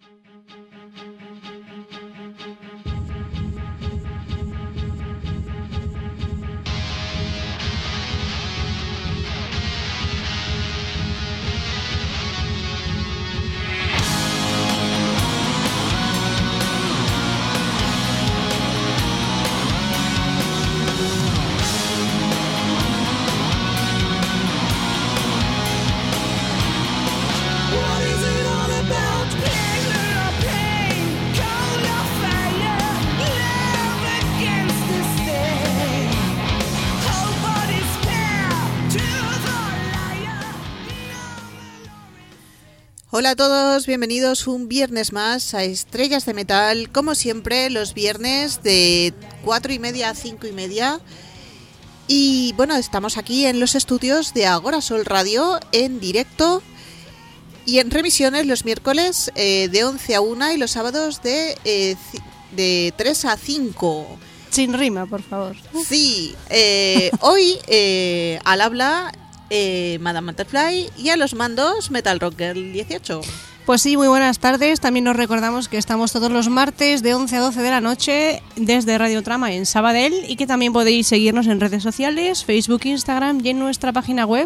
Hola a todos, bienvenidos un viernes más a Estrellas de Metal, como siempre los viernes de 4:30 a 5:30. Y bueno, estamos aquí en los estudios de Agora Sol Radio en directo y en remisiones los miércoles de 11 a 1 y los sábados de 3 a 5. Sin rima, por favor. Sí, hoy al habla Madame Butterfly y a los mandos Metal Rocker 18. Pues sí, muy buenas tardes. También nos recordamos que estamos todos los martes de 11 a 12 de la noche desde Radio Trama en Sabadell y que también podéis seguirnos en redes sociales, Facebook, Instagram y en nuestra página web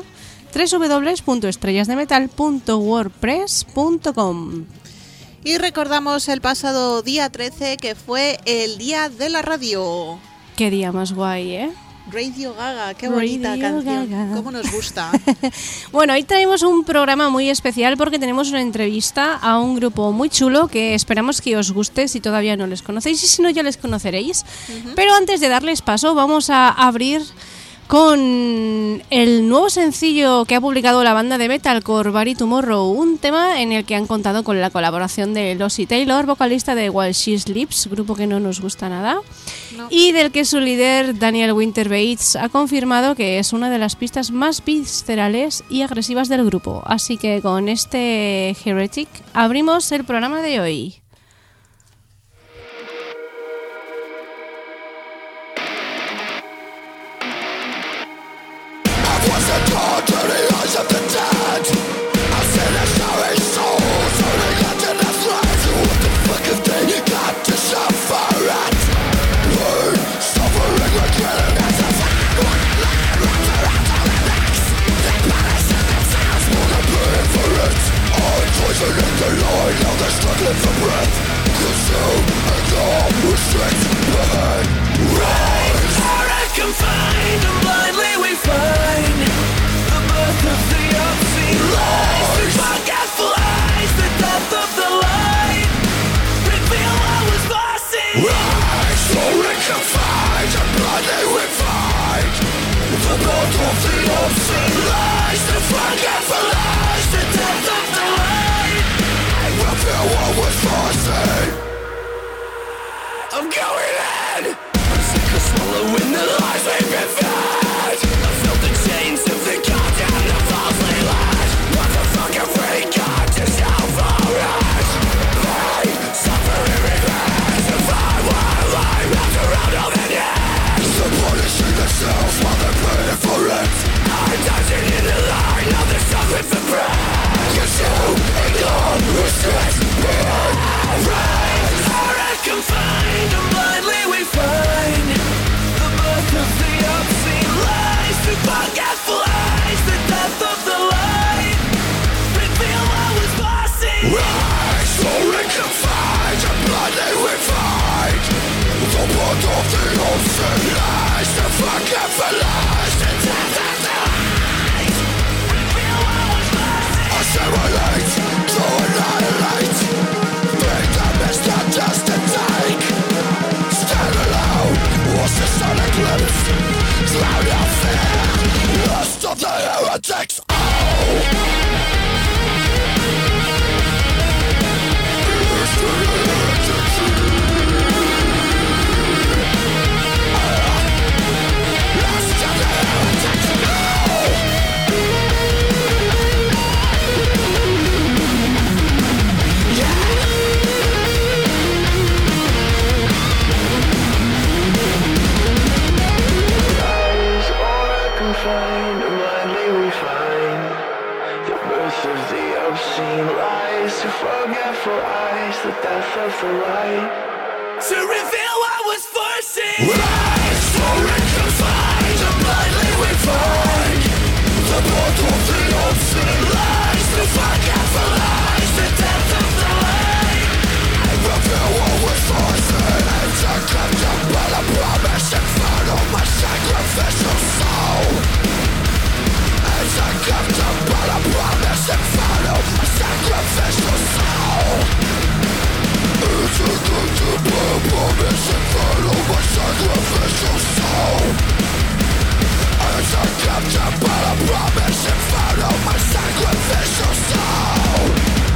www.estrellasdemetal.wordpress.com. Y recordamos el pasado día 13 que fue el día de la radio. Qué día más guay, ¿eh? Radio Gaga, qué bonita Radio canción, Gaga. cómo nos gusta. Bueno, hoy traemos un programa muy especial porque tenemos una entrevista a un grupo muy chulo que esperamos que os guste si todavía no les conocéis y si no ya les conoceréis. Pero antes de darles paso vamos a abrir con el nuevo sencillo que ha publicado la banda de metalcore Body Tomorrow, un tema en el que han contado con la colaboración de Lossie Taylor, vocalista de While She Sleeps, grupo que no nos gusta nada, no. Y del que su líder Daniel Winter Bates ha confirmado que es una de las pistas más viscerales y agresivas del grupo. Así que con este Heretic abrimos el programa de hoy. Of the dead, I've seen a sorry soul turning into the threat. What the fuck have they got to suffer at? Pain, suffering, like killing as a wrapped around all the necks. They punishing themselves for the pain for it. I'm poisoning the line, now they're struggling for breath. Consume and all restrict pain. Rage, heart confined, and blindly we find of the obscene lies, the forgetful eyes, the depth of the light reveal what was passing. Rise, slowly confined, and blindly we find the birth of the obscene lies, the forgetful eyes, the depth of the light reveal what was passing. I'm going in. I'm sick of swallowing the lies we've been fed. I felt the chains of the goddamn the falsely led. Motherfucking free God to shout for it. Pain, suffering, regret. If I were alive after all the years, they're punishing themselves while they're paying for it. I'm dancing in the line, now they're suffering for breath. Consume, ignore, restrict, pain. Rage, heart confined, and blindly we find the birth of the obscene lies, the forgetful eyes, the depth of the light reveal what was passing. Rise, slowly confined, and blindly we find the birth of the obscene lies, the forgetful eyes, the depth of the light reveal what was passing. Assimilate, to annihilate, being the best not just a take. Stand alone, watch the sun eclipse, cloud of fear, lust of the heretics. Find, and blindly we find the birth loss of the obscene lies, to forgetful eyes, the death of the light, to reveal what was foreseen. Lies, story confined, and blindly we find the book of the obscene lies, to forgetful eyes, the death of the light, and reveal what was foreseen. And I kept up by the promise and follow my sacrificial soul. As I kept up by the promise and follow my sacrificial soul. As I kept up by the promise and follow my sacrificial soul. As I kept up by the promise and follow my sacrificial soul.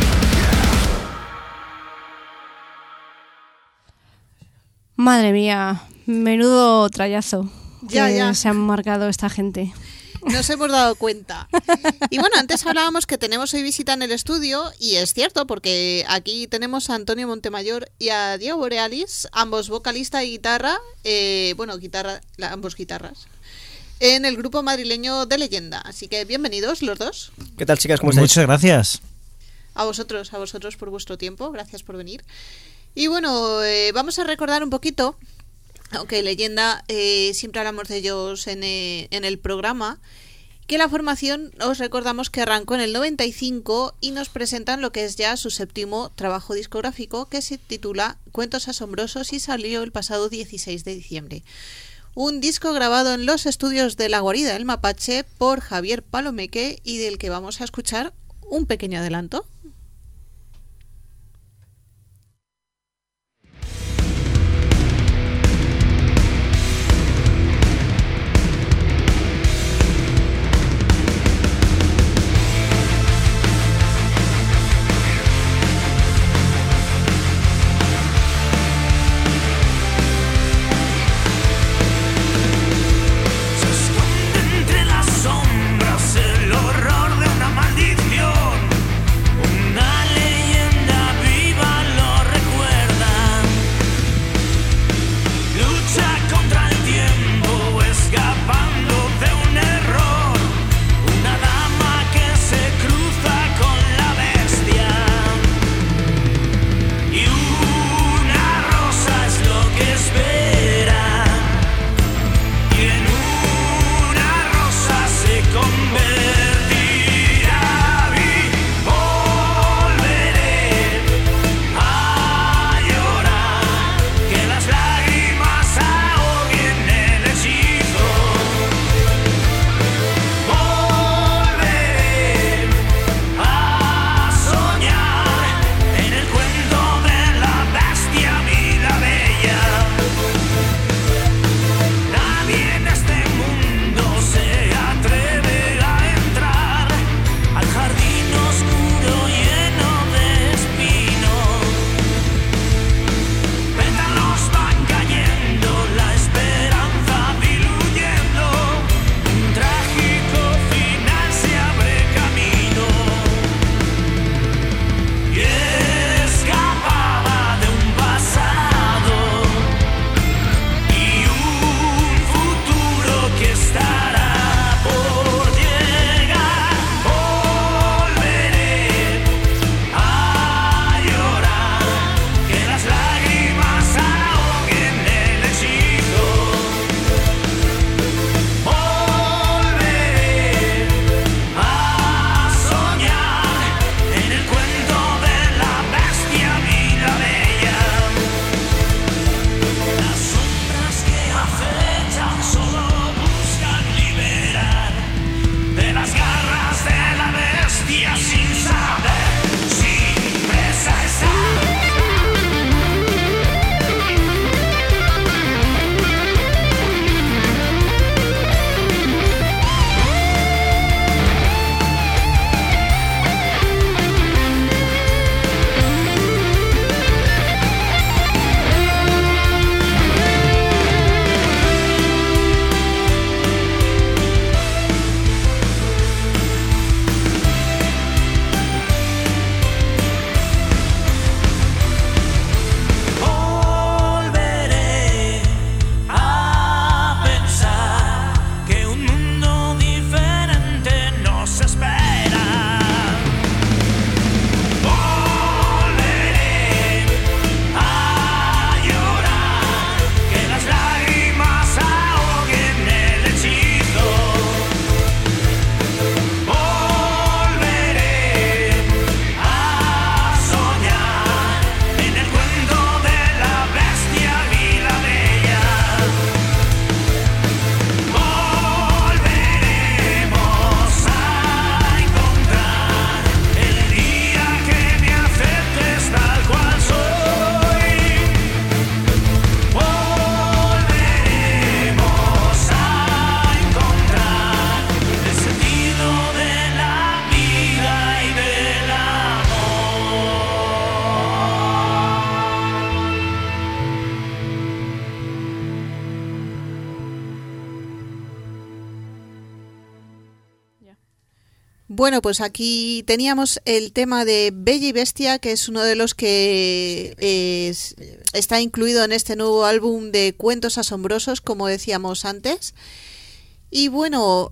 Madre mía, menudo trayazo Ya, que ya. se han marcado esta gente. Nos hemos dado cuenta. Y bueno, antes hablábamos que tenemos hoy visita en el estudio, y es cierto, porque aquí tenemos a Antonio Montemayor y a Diego Borealis, ambos vocalista y guitarra, ambos guitarras, en el grupo madrileño de Leyenda. Así que bienvenidos los dos. ¿Qué tal, chicas? ¿Cómo estáis? Muchas gracias. A vosotros por vuestro tiempo, gracias por venir. Y bueno, vamos a recordar un poquito, aunque Leyenda siempre hablamos de ellos en el programa, que la formación, os recordamos que arrancó en el 95 y nos presentan lo que es ya su séptimo trabajo discográfico, que se titula Cuentos Asombrosos y salió el pasado 16 de diciembre. Un disco grabado en los estudios de La Guarida del Mapache por Javier Palomeque y del que vamos a escuchar un pequeño adelanto. Entre las sombras el horror de una maldición, Bueno, pues aquí teníamos el tema de Bella y Bestia, que es uno de los que está incluido en este nuevo álbum de cuentos asombrosos, como decíamos antes. Y bueno,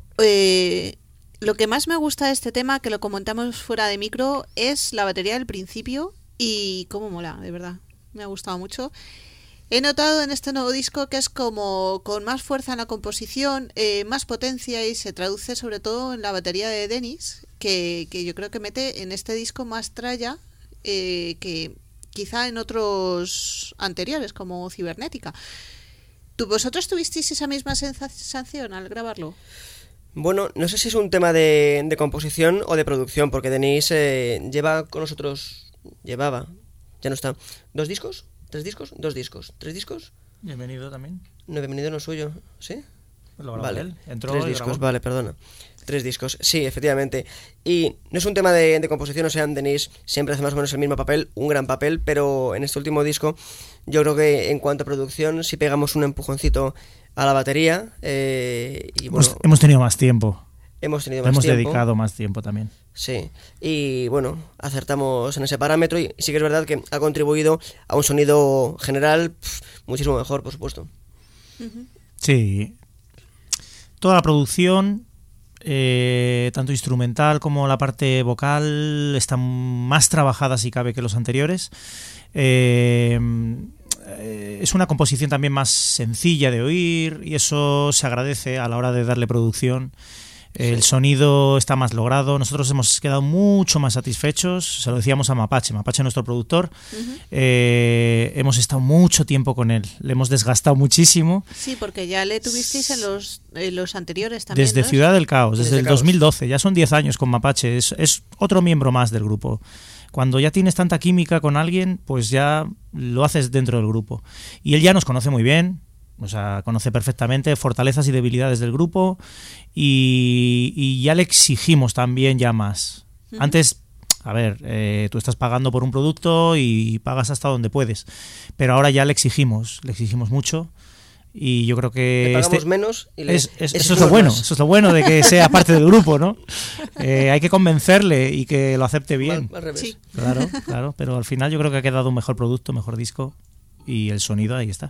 lo que más me gusta de este tema, que lo comentamos fuera de micro, es la batería del principio y cómo mola, de verdad. Me ha gustado mucho. He notado en este nuevo disco que es como con más fuerza en la composición, más potencia, y se traduce sobre todo en la batería de Dennis, que yo creo que mete en este disco más tralla que quizá en otros anteriores, como Cibernética. ¿Vosotros tuvisteis esa misma sensación al grabarlo? Bueno, no sé si es un tema de composición o de producción, porque Dennis lleva con nosotros, llevaba, ya no está, ¿2 discos? ¿3 discos? 2 discos. ¿3 discos? Bienvenido también. No, Bienvenido no es suyo, ¿sí? Lo grabó Vale, él. Entró 3 y discos, grabó. vale, perdona. 3 discos, sí, efectivamente. Y no es un tema de composición, o sea, Dennis siempre hace más o menos el mismo papel, un gran papel, pero en este último disco yo creo que en cuanto a producción, si pegamos un empujoncito a la batería, y bueno, Hemos tenido más tiempo. hemos tenido más Hemos tiempo. dedicado más tiempo también. Sí, y bueno, acertamos en ese parámetro y sí que es verdad que ha contribuido a un sonido general muchísimo mejor, por supuesto. Sí. Toda la producción, tanto instrumental como la parte vocal, están más trabajadas si cabe que los anteriores. Es una composición también más sencilla de oír y eso se agradece a la hora de darle producción. El sonido está más logrado. Nosotros hemos quedado mucho más satisfechos. Se lo decíamos a Mapache, nuestro productor. Hemos estado mucho tiempo con él. Le hemos desgastado muchísimo. Sí, porque ya le tuvisteis en los anteriores también, Desde ¿no? Ciudad del Caos, desde el Caos. 2012. Ya son 10 años con Mapache. Es otro miembro más del grupo. Cuando ya tienes tanta química con alguien, pues ya lo haces dentro del grupo. Y él ya nos conoce muy bien. O sea, conoce perfectamente fortalezas y debilidades del grupo y ya le exigimos también ya más. Antes, a ver, tú estás pagando por un producto y pagas hasta donde puedes, pero ahora ya le exigimos mucho y yo creo que Le pagamos menos y eso es lo bueno, eso es lo bueno de que sea parte del grupo, ¿no? Hay que convencerle y que lo acepte bien. Al revés. Sí. Claro, pero al final yo creo que ha quedado un mejor producto, mejor disco y el sonido ahí está.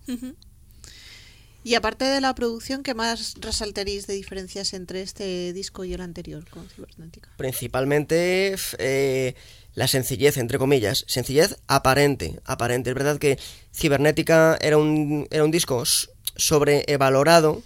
Y aparte de la producción, ¿qué más resaltaréis de diferencias entre este disco y el anterior con Cibernética? Principalmente la sencillez, entre comillas, sencillez aparente. Es verdad que Cibernética era un disco sobrevalorado,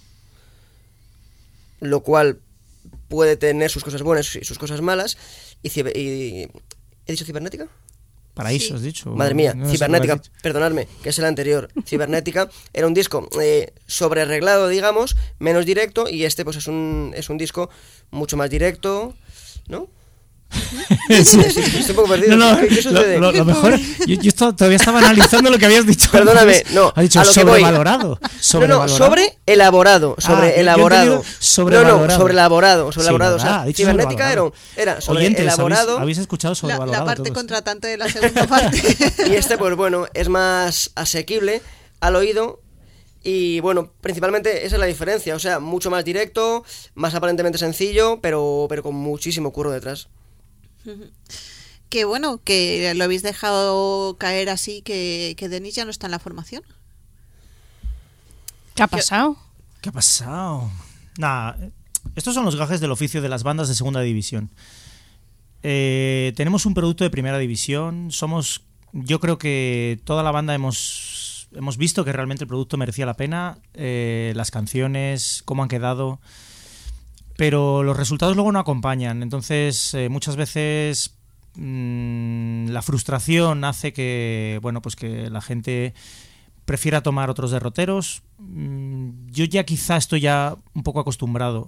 lo cual puede tener sus cosas buenas y sus cosas malas. ¿Y ¿he dicho Cibernética? Paraíso, Sí. has dicho. Madre mía, No sé Cibernética, qué has dicho. perdonadme, que es el anterior. Cibernética era un disco sobrearreglado, digamos, menos directo, y este pues es un disco mucho más directo, ¿no? Sí. Estoy un poco perdido. No, ¿Qué sucede? lo mejor, yo todavía estaba analizando lo que habías dicho. Perdóname, antes. no, Ha dicho a lo que voy. sobrevalorado. No, sobreelaborado, yo he sobreelaborado. entendido sobrevalorado. No, sobreelaborado. Sí, O sea, ¿verdad? Ha dicho Cibernética sobrevalorado. era Oyentes, sobreelaborado. habéis escuchado La sobrevalorado parte todos. contratante de la segunda parte. Y este, pues bueno, es más asequible al oído. Y bueno, principalmente esa es la diferencia. O sea, mucho más directo, más aparentemente sencillo, pero con muchísimo curro detrás. Que bueno, que lo habéis dejado caer así, que Denis ya no está en la formación. ¿Qué ha pasado? ¿Qué ha pasado? Nada, estos son los gajes del oficio de las bandas de segunda división. Tenemos un producto de primera división. Yo creo que toda la banda hemos visto que realmente el producto merecía la pena. Las canciones, cómo han quedado. Pero los resultados luego no acompañan. Entonces, muchas veces la frustración hace que, bueno, pues que la gente prefiera tomar otros derroteros. Yo ya quizá estoy ya un poco acostumbrado.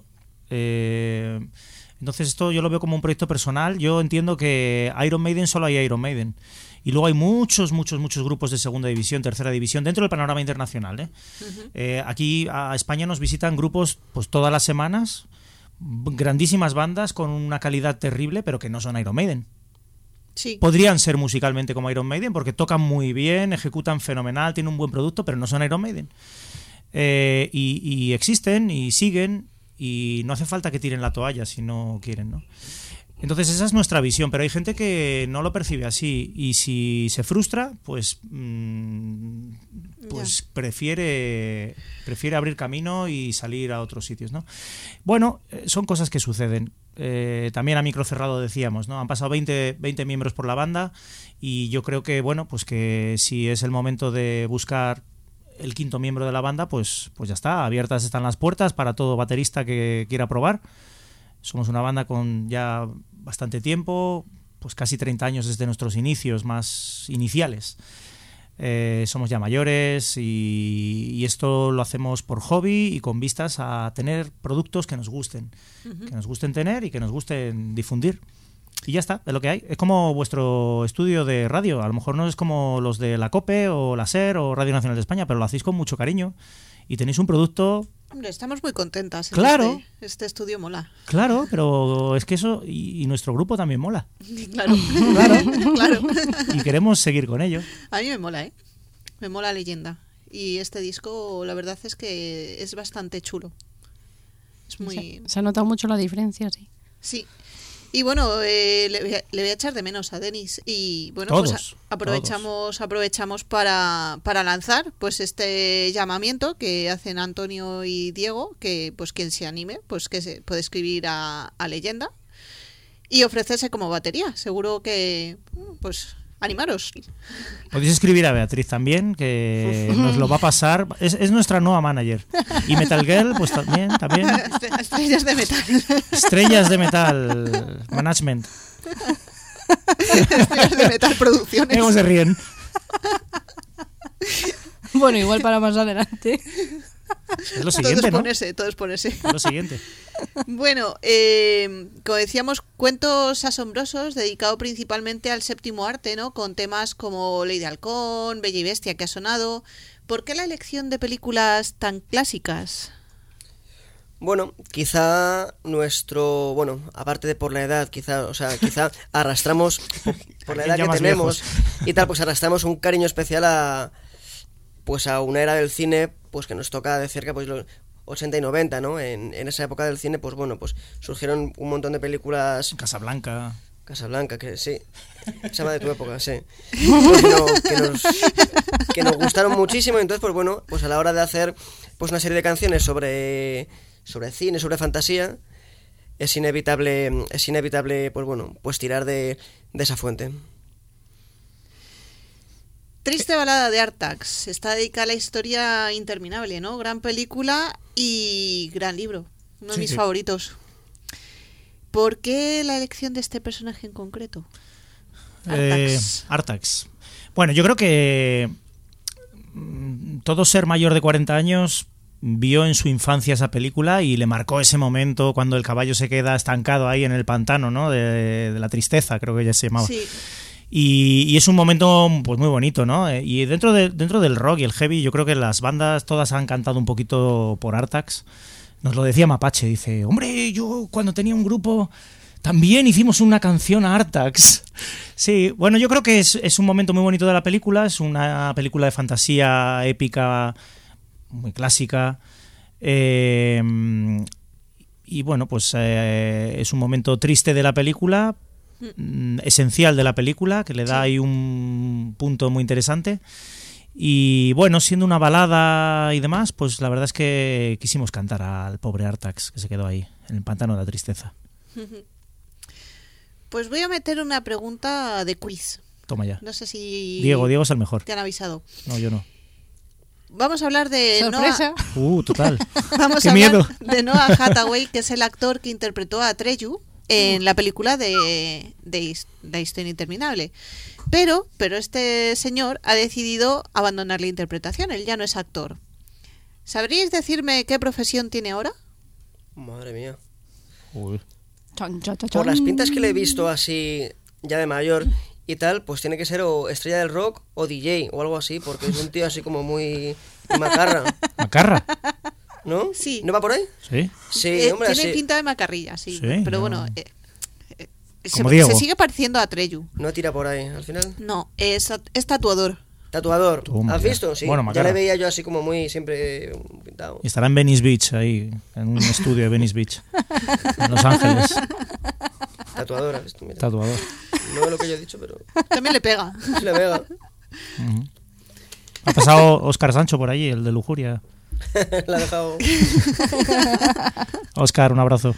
Entonces esto yo lo veo como un proyecto personal. Yo entiendo que Iron Maiden solo hay Iron Maiden. Y luego hay muchos grupos de segunda división, tercera división, dentro del panorama internacional. Aquí a España nos visitan grupos pues todas las semanas, grandísimas bandas con una calidad terrible, pero que no son Iron Maiden. Sí. Podrían ser musicalmente como Iron Maiden porque tocan muy bien, ejecutan fenomenal, tienen un buen producto, pero no son Iron Maiden. Y existen y siguen y no hace falta que tiren la toalla si no quieren, ¿no? Entonces esa es nuestra visión, pero hay gente que no lo percibe así y si se frustra, pues prefiere abrir camino y salir a otros sitios, ¿no? Bueno, son cosas que suceden. También a micro cerrado decíamos, ¿no? Han pasado 20 miembros por la banda y yo creo que, bueno, pues que si es el momento de buscar el quinto miembro de la banda, pues ya está, abiertas están las puertas para todo baterista que quiera probar. Somos una banda con ya bastante tiempo, pues casi 30 años desde nuestros inicios más iniciales. Somos ya mayores y esto lo hacemos por hobby y con vistas a tener productos que nos gusten, que nos gusten tener y que nos gusten difundir. Y ya está, es lo que hay. Es como vuestro estudio de radio. A lo mejor no es como los de la COPE o la SER o Radio Nacional de España, pero lo hacéis con mucho cariño y tenéis un producto... Hombre, estamos muy contentas. Claro. Este estudio mola. Claro, pero es que eso... Y nuestro grupo también mola. Claro. Claro. Y queremos seguir con ello. A mí me mola, ¿eh? Me mola Leyenda. Y este disco, la verdad es que es bastante chulo. Es muy... Se ha notado mucho la diferencia, sí. Sí. Y bueno, le voy a echar de menos a Denis. Y bueno, todos, pues aprovechamos para lanzar pues este llamamiento que hacen Antonio y Diego, que pues quien se anime, pues que se puede escribir a Leyenda y ofrecerse como batería. Seguro que pues animaros. Podéis escribir a Beatriz también, que nos lo va a pasar. Es nuestra nueva manager. Y Metal Girl, pues también. Estrellas de metal. Estrellas de metal management. Estrellas de metal producciones. ¿Cómo se ríen? Bueno, igual para más adelante. Es lo siguiente, todo ¿no? Todo es ponerse. Es lo siguiente. Bueno, como decíamos, cuentos asombrosos, dedicado principalmente al séptimo arte, ¿no? Con temas como Ley de Halcón, Bella y Bestia, que ha sonado. ¿Por qué la elección de películas tan clásicas? Bueno, quizá aparte de por la edad, quizá arrastramos, por la edad que tenemos y tal, pues arrastramos un cariño especial a una era del cine, pues que nos toca de cerca, pues los 80 y 90, ¿no? En esa época del cine, pues bueno, pues surgieron un montón de películas. Casablanca, que sí, esa va de tu época, sí. Pues no, que nos gustaron muchísimo, entonces, pues bueno, pues a la hora de hacer pues una serie de canciones sobre cine, sobre fantasía, es inevitable, pues bueno, pues tirar de esa fuente. Triste balada de Artax. Está dedicada a la historia interminable, ¿no? Gran película y gran libro. Uno de mis favoritos. ¿Por qué la elección de este personaje en concreto? Artax. Bueno, yo creo que todo ser mayor de 40 años vio en su infancia esa película y le marcó ese momento cuando el caballo se queda estancado ahí en el pantano, ¿no? De la tristeza, creo que ya se llamaba. Sí. Y es un momento pues muy bonito, ¿no? Y dentro del rock y el heavy, yo creo que las bandas todas han cantado un poquito por Artax. Nos lo decía Mapache, dice, hombre, yo cuando tenía un grupo también hicimos una canción a Artax. Sí, bueno, yo creo que es un momento muy bonito de la película, es una película de fantasía épica, muy clásica. Y bueno, pues es un momento triste de la película, esencial de la película, que le da ahí un punto muy interesante. Y bueno, siendo una balada y demás, pues la verdad es que quisimos cantar al pobre Artax, que se quedó ahí, en el pantano de la tristeza. Pues voy a meter una pregunta de quiz. Toma ya. No sé si... Diego es el mejor. Te han avisado. No, yo no. Vamos a hablar de ¿sorpresa? Total. Vamos Qué a miedo. hablar de Noah Hathaway, que es el actor que interpretó a Atreyu en la película de La historia interminable. Pero este señor ha decidido abandonar la interpretación. Él ya no es actor. ¿Sabríais decirme qué profesión tiene ahora? Madre mía. Uy. Chan, chan, chan, Por las chan. pintas que le he visto así ya de mayor y tal, pues tiene que ser o estrella del rock o DJ o algo así, porque es un tío así como muy macarra, ¿Macarra? ¿no? Sí. ¿No va por ahí? Sí. Sí, hombre, tiene sí. pinta de macarrilla, sí. Sí, pero no. bueno, Como Diego. se sigue pareciendo a Atreyu. No tira por ahí, al final. No, es tatuador. Tatuador. Toma ¿Has ya. visto? Sí. Bueno, ya Macara. le veía yo así como muy siempre pintado. Y estará en Venice Beach, ahí, en un estudio de Venice Beach, en Los Ángeles. Tatuador, ¿has visto? Mira. Tatuador. No es lo que yo he dicho, pero También le pega. se le pega. Ujú. Ha pasado Óscar Sancho por allí, el de Lujuria. La ha dejado. Óscar, un abrazo.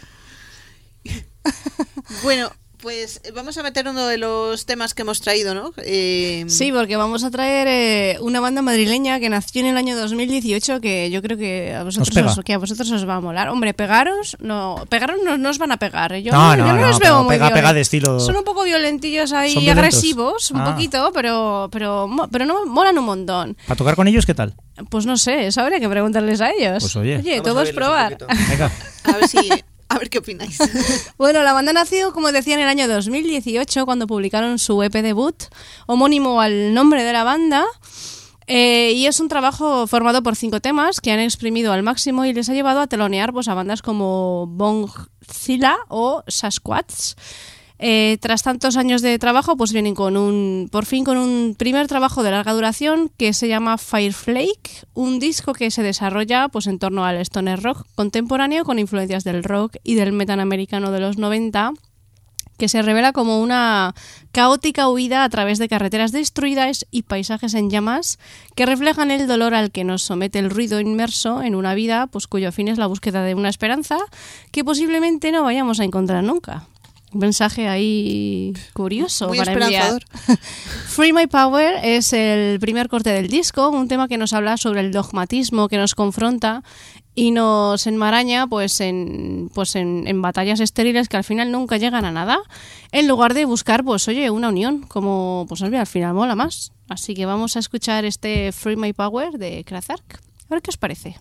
Bueno, pues vamos a meter uno de los temas que hemos traído, ¿no? Sí, porque vamos a traer una banda madrileña que nació en el año 2018 que yo creo que a vosotros, os va a molar. Hombre, pegaros no os van a pegar. Yo No, yo no, los veo muy pega de estilo. Son un poco violentillos ahí, ¿Son violentos? agresivos, un poquito, pero no molan un montón. ¿Para tocar con ellos qué tal? Pues no sé, eso habría que preguntarles a ellos. Pues oye. Vamos todo a es oírles un probar. poquito. Venga. A ver qué opináis. Bueno, la banda nació, como decía, en el año 2018, cuando publicaron su EP debut, homónimo al nombre de la banda. Y es un trabajo formado por 5 temas que han exprimido al máximo y les ha llevado a telonear pues, a bandas como Bongzilla o Sasquatch. Tras tantos años de trabajo, pues vienen por fin con un primer trabajo de larga duración que se llama Fireflake, un disco que se desarrolla pues en torno al stoner rock contemporáneo con influencias del rock y del metal americano de los 90, que se revela como una caótica huida a través de carreteras destruidas y paisajes en llamas que reflejan el dolor al que nos somete el ruido inmerso en una vida pues cuyo fin es la búsqueda de una esperanza que posiblemente no vayamos a encontrar nunca. Un mensaje ahí curioso Muy para esperanzador. enviar. Free My Power es el primer corte del disco, un tema que nos habla sobre el dogmatismo que nos confronta y nos enmaraña pues en batallas estériles que al final nunca llegan a nada, en lugar de buscar pues oye una unión, como pues al final mola más. Así que vamos a escuchar este Free My Power de Kraftwerk. A ver qué os parece.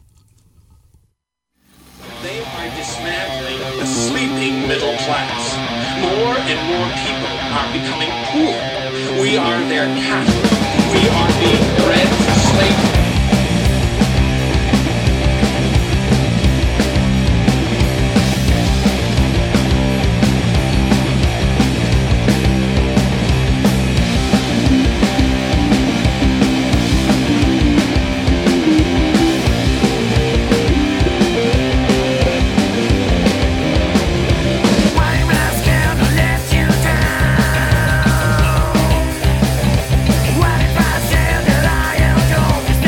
They are dismantling the sleeping middle class. More and more people are becoming poor. We are their cattle. We are being bred for slavery. What if I said that I am yours?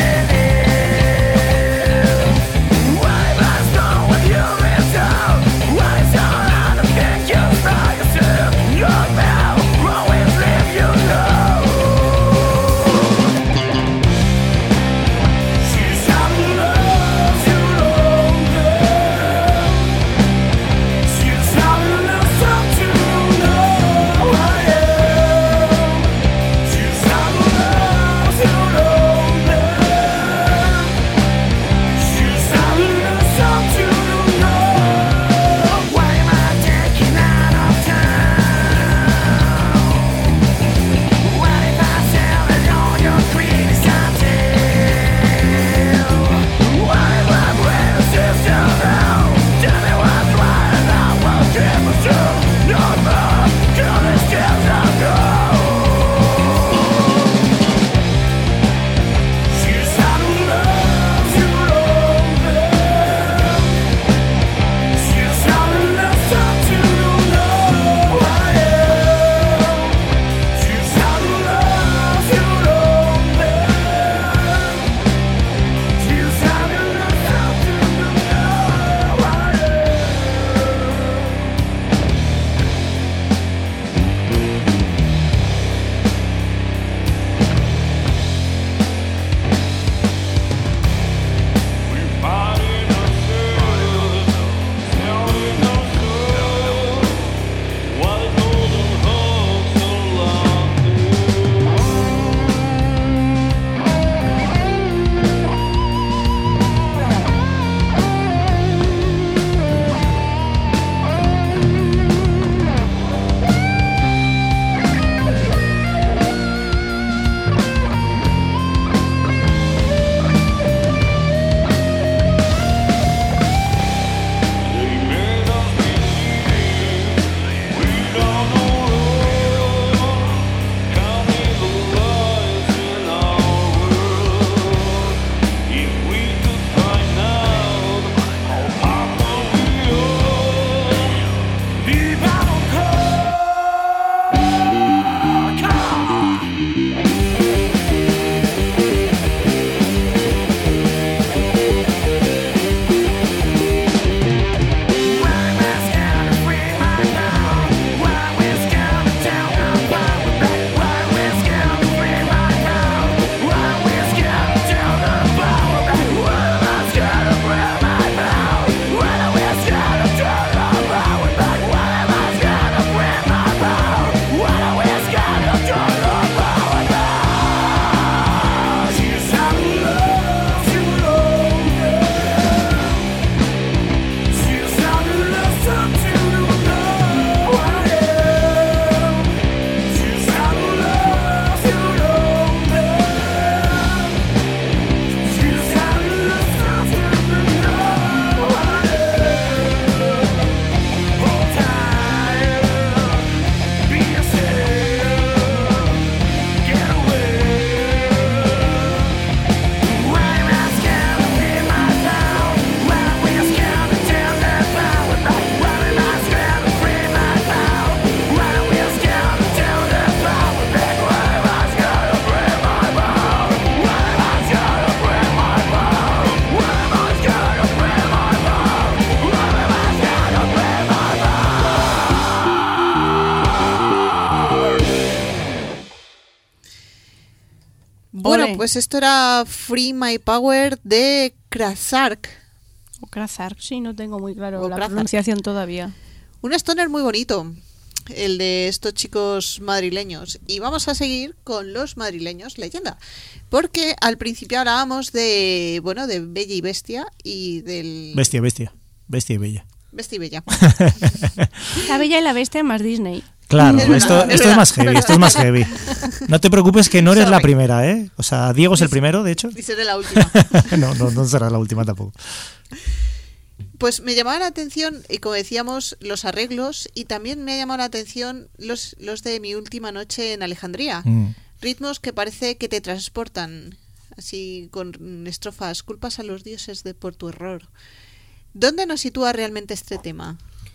Bueno, Ole. pues esto era Free My Power de Krasark. O Krasark, sí, no tengo muy claro O la Krasark. pronunciación todavía. Un stoner muy bonito, el de estos chicos madrileños. Y vamos a seguir con los madrileños leyenda. Porque al principio hablábamos de, bueno, de Bella y Bestia y del... Bestia y bella. Bestia y Bella. La Bella y la Bestia más Disney. Claro, Es verdad, esto es más heavy, esto es más heavy. No te preocupes que no eres la primera, ¿eh? O sea, Diego es el primero, de hecho. Y seré la última. No será la última tampoco. Pues me llamaba la atención, y como decíamos, los arreglos, y también me ha llamado la atención los de Mi última noche en Alejandría. Mm. Ritmos que parece que te transportan, así con estrofas, culpas a los dioses por tu error. ¿Dónde nos sitúa realmente este tema?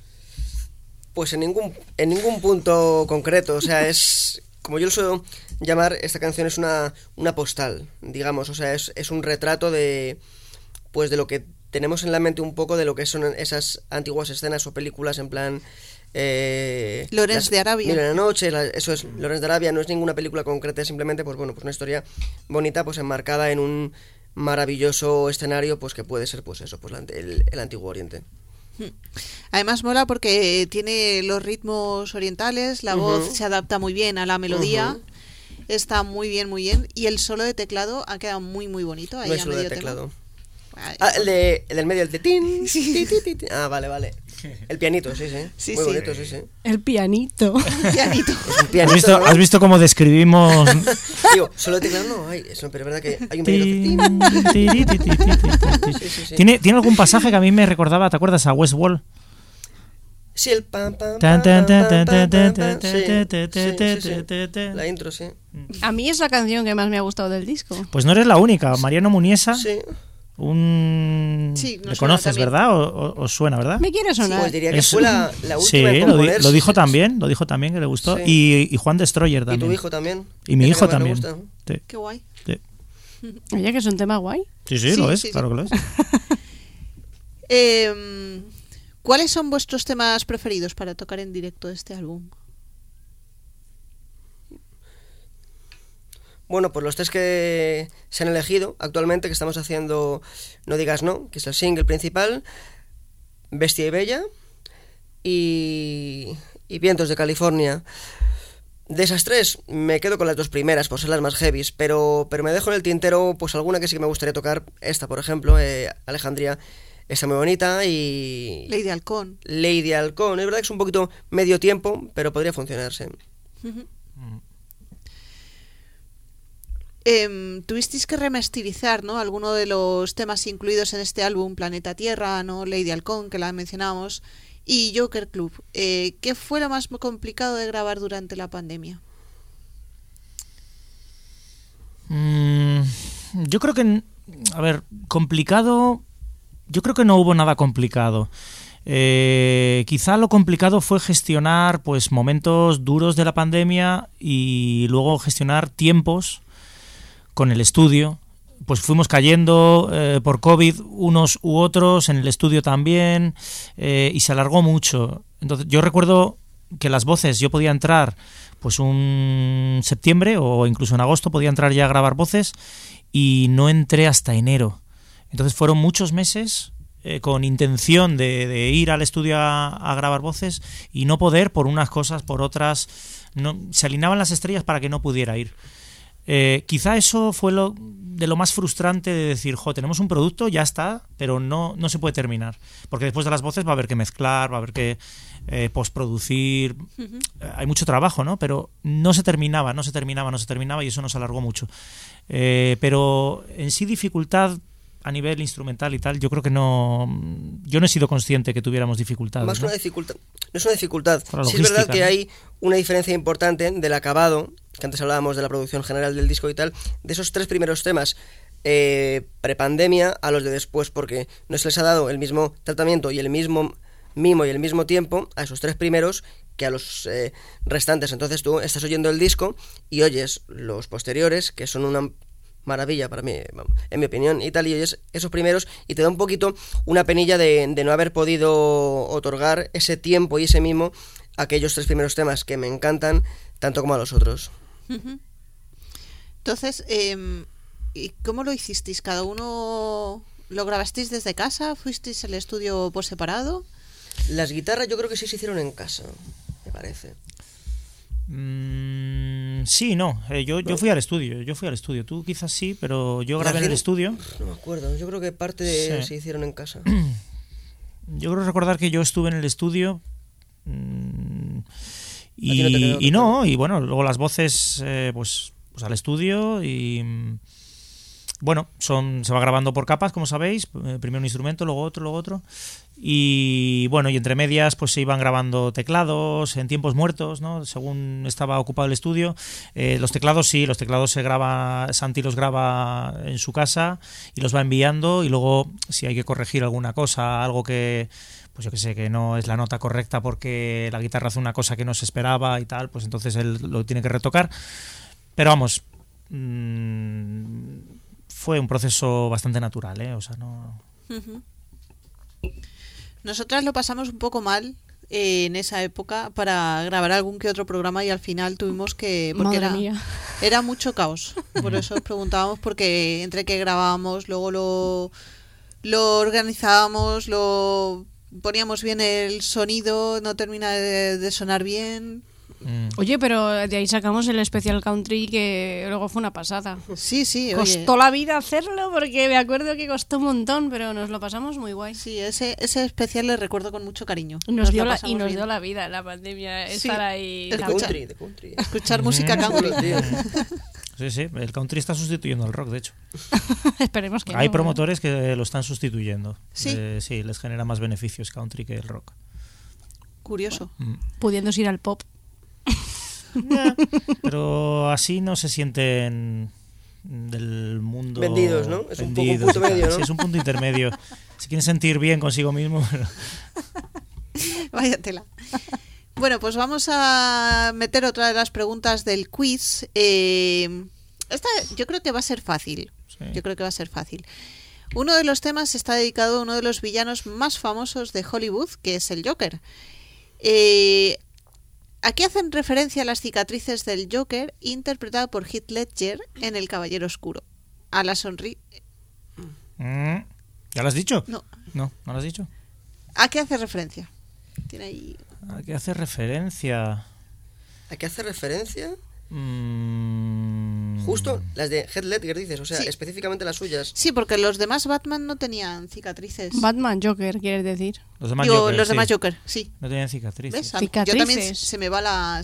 Pues en ningún punto concreto, o sea, es, como yo lo suelo llamar, esta canción es una postal, digamos, o sea, es un retrato de, pues de lo que tenemos en la mente un poco de lo que son esas antiguas escenas o películas en plan... Lawrence de Arabia. Mil en la noche, eso es, Lawrence de Arabia, no es ninguna película concreta, es simplemente, pues bueno, pues una historia bonita, pues enmarcada en un maravilloso escenario, pues que puede ser, pues eso, pues el Antiguo Oriente. Además mola porque tiene los ritmos orientales, la voz se adapta muy bien a la melodía, está muy bien, y el solo de teclado ha quedado muy, muy bonito. Ahí No es a solo de medio tema. teclado. Ay, El del medio, el de tin, ti, ti, ti, ti. Ah, vale. El pianito, sí. Sí, Muy sí. bonito, sí. El pianito. pianito. Es un pianito, ¿no? ¿Has visto cómo describimos? Digo, solo de teclado no hay, eso, pero es verdad que hay un pianito que... Sí. ¿Tiene algún pasaje que a mí me recordaba, ¿te acuerdas? A Westworld. Sí, el pam, pam, Tan, pam, tan, pam, tan, pam, tan, pam, tan, pam, sí. tan, tan, Sí. tan, tan, tan. La intro, sí. A mí es la canción que más me ha gustado del disco. Pues no eres la única. Mariano Muniesa, Sí. Sí, ¿le nos suena conoces, también. verdad? ¿O suena, verdad? Me quiere sonar. Pues diría que Es- fue la última Sí, en lo componer. dijo Sí. también que le gustó. Sí. Y Juan Destroyer Y también. tu hijo también. Y mi Ese hijo que más me también. gusta. Sí, Qué guay. sí. Oye, que es un tema guay. Sí, Sí, lo es, sí, claro sí. que lo es. ¿Cuáles son vuestros temas preferidos para tocar en directo de este álbum? Bueno, pues los tres que se han elegido actualmente, que estamos haciendo No digas no, que es el single principal, Bestia y Bella y Vientos de California. De esas tres me quedo con las dos primeras por ser las más heavies, pero me dejo en el tintero pues alguna que sí que me gustaría tocar. Esta, por ejemplo, Alejandría, está muy bonita, y Lady Halcón. Lady Halcón. Es verdad que es un poquito medio tiempo, pero podría funcionarse. Tuvisteis que remasterizar, ¿no? Alguno de los temas incluidos en este álbum, Planeta Tierra, ¿no? Lady Halcón, que la mencionábamos, y Joker Club. ¿Qué fue lo más complicado de grabar durante la pandemia? Yo creo que, a ver, complicado, yo creo que no hubo nada complicado. Quizá lo complicado fue gestionar pues momentos duros de la pandemia y luego gestionar tiempos con el estudio. Pues fuimos cayendo por COVID unos u otros, en el estudio también, y se alargó mucho. Entonces yo recuerdo que las voces, yo podía entrar pues un septiembre o incluso en agosto, podía entrar ya a grabar voces y no entré hasta enero. Entonces fueron muchos meses con intención de ir al estudio a grabar voces y no poder por unas cosas, por otras. No, se alineaban las estrellas para que no pudiera ir. Quizá eso fue lo más frustrante de decir, tenemos un producto, ya está, pero no se puede terminar. Porque después de las voces va a haber que mezclar, va a haber que postproducir. Hay mucho trabajo, ¿no? Pero no se terminaba y eso nos alargó mucho. Pero en sí dificultad a nivel instrumental y tal, yo creo que yo no he sido consciente que tuviéramos dificultades. Más que ¿no? una dificultad, no es una dificultad. Sí es logística, verdad que ¿no? hay una diferencia importante del acabado, que antes hablábamos de la producción general del disco y tal, de esos 3 primeros temas prepandemia a los de después, porque no se les ha dado el mismo tratamiento y el mismo mimo y el mismo tiempo a esos 3 primeros que a los restantes. Entonces tú estás oyendo el disco y oyes los posteriores, que son una maravilla para mí, en mi opinión, y tal, y oyes esos primeros y te da un poquito una penilla de no haber podido otorgar ese tiempo y ese mimo a aquellos 3 primeros temas que me encantan tanto como a los otros. Entonces, ¿y cómo lo hicisteis? ¿Cada uno lo grabasteis desde casa? ¿Fuisteis al estudio por separado? Las guitarras yo creo que sí se hicieron en casa, me parece. Sí, no. Yo fui al estudio. Tú quizás sí, pero yo grabé en el estudio. No me acuerdo. Yo creo que parte Sí. se hicieron en casa. Yo creo recordar que yo estuve en el estudio ti no te quedó y no, y bueno, luego las voces pues al estudio y bueno, se va grabando por capas, como sabéis, primero un instrumento, luego otro. Y bueno, y entre medias pues se iban grabando teclados en tiempos muertos, ¿no? Según estaba ocupado el estudio. Los teclados se graba, Santi los graba en su casa y los va enviando, y luego si hay que corregir alguna cosa, algo que pues yo que sé, que no es la nota correcta porque la guitarra hace una cosa que no se esperaba y tal, pues entonces él lo tiene que retocar. Pero vamos, fue un proceso bastante natural, o sea, no. Nosotras lo pasamos un poco mal en esa época para grabar algún que otro programa y al final tuvimos que... porque Madre mía. era mucho caos. Por eso os preguntábamos, porque entre que grabábamos, luego lo organizábamos, lo poníamos bien el sonido, no termina de sonar bien. Oye, pero de ahí sacamos el especial country que luego fue una pasada. Sí, oye. Costó la vida hacerlo porque me acuerdo que costó un montón, pero nos lo pasamos muy guay. Sí, ese especial le recuerdo con mucho cariño. Nos dio lo la pasamos bien. vida en la pandemia, Sí. estar ahí. De Escucha. country. Escuchar música country. Tío. Sí, el country está sustituyendo al rock, de hecho. Esperemos que Hay no, promotores que lo están sustituyendo. Sí. Sí, les genera más beneficios country que el rock. Curioso. pudiéndose ir al pop. Pero así no se sienten del mundo Vendidos, ¿no? Es un poco un vendidos punto y tal. medio, ¿no? Sí, es un punto intermedio. Si quieren sentir bien consigo mismo. Vaya tela. Bueno, pues vamos a meter otra de las preguntas del quiz. Esta yo creo que va a ser fácil. Sí. Uno de los temas está dedicado a uno de los villanos más famosos de Hollywood, que es el Joker. ¿A qué hacen referencia las cicatrices del Joker interpretado por Heath Ledger en El Caballero Oscuro? A la sonrisa... ¿Ya lo has dicho? No. No lo has dicho. ¿A qué hace referencia? Tiene ahí... ¿A qué hace referencia? ¿A qué hace referencia? Justo las de Heath Ledger, dices, o sea, Sí. específicamente las suyas. Sí, porque los demás Batman no tenían cicatrices. Batman, Joker, ¿quieres decir? Los demás Digo, Joker, los sí. demás Joker, sí. No tenían cicatrices. ¿Ves? Yo también Cicatrices. se me va la...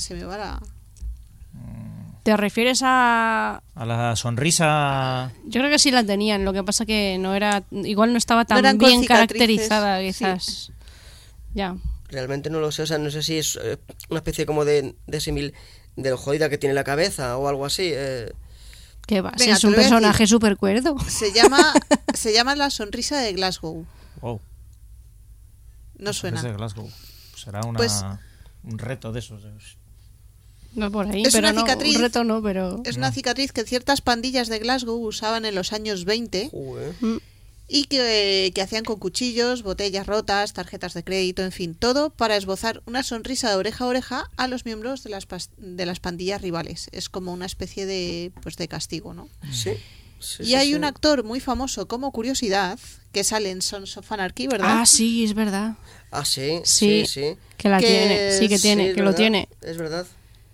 ¿Te refieres a...? A la sonrisa. Yo creo que sí la tenían, lo que pasa que no era... Igual no estaba tan eran con bien cicatrices, caracterizada, sí. quizás. Ya. Realmente no lo sé, o sea, no sé si es una especie como de símil de lo jodida que tiene la cabeza o algo así. ¿Qué va? Si Venga, es te un lo voy a personaje súper cuerdo. Se llama La sonrisa de Glasgow. Wow. No suena. Es de Glasgow. Será Pues- un reto de esos. No por ahí, Es pero una no, cicatriz. un reto no, pero... Es una cicatriz que ciertas pandillas de Glasgow usaban en los años 20 Joder. y que hacían con cuchillos, botellas rotas, tarjetas de crédito, en fin, todo para esbozar una sonrisa de oreja a oreja a los miembros de las pandillas rivales. Es como una especie de castigo, ¿no? Sí. Sí, Y sí, hay sí. un actor muy famoso como curiosidad que sale en Sons of Anarchy, ¿verdad? Ah, sí, es verdad. Ah, sí, Sí, sí, sí. que la Que tiene, sí que tiene, Sí, es que lo verdad, tiene. Es verdad.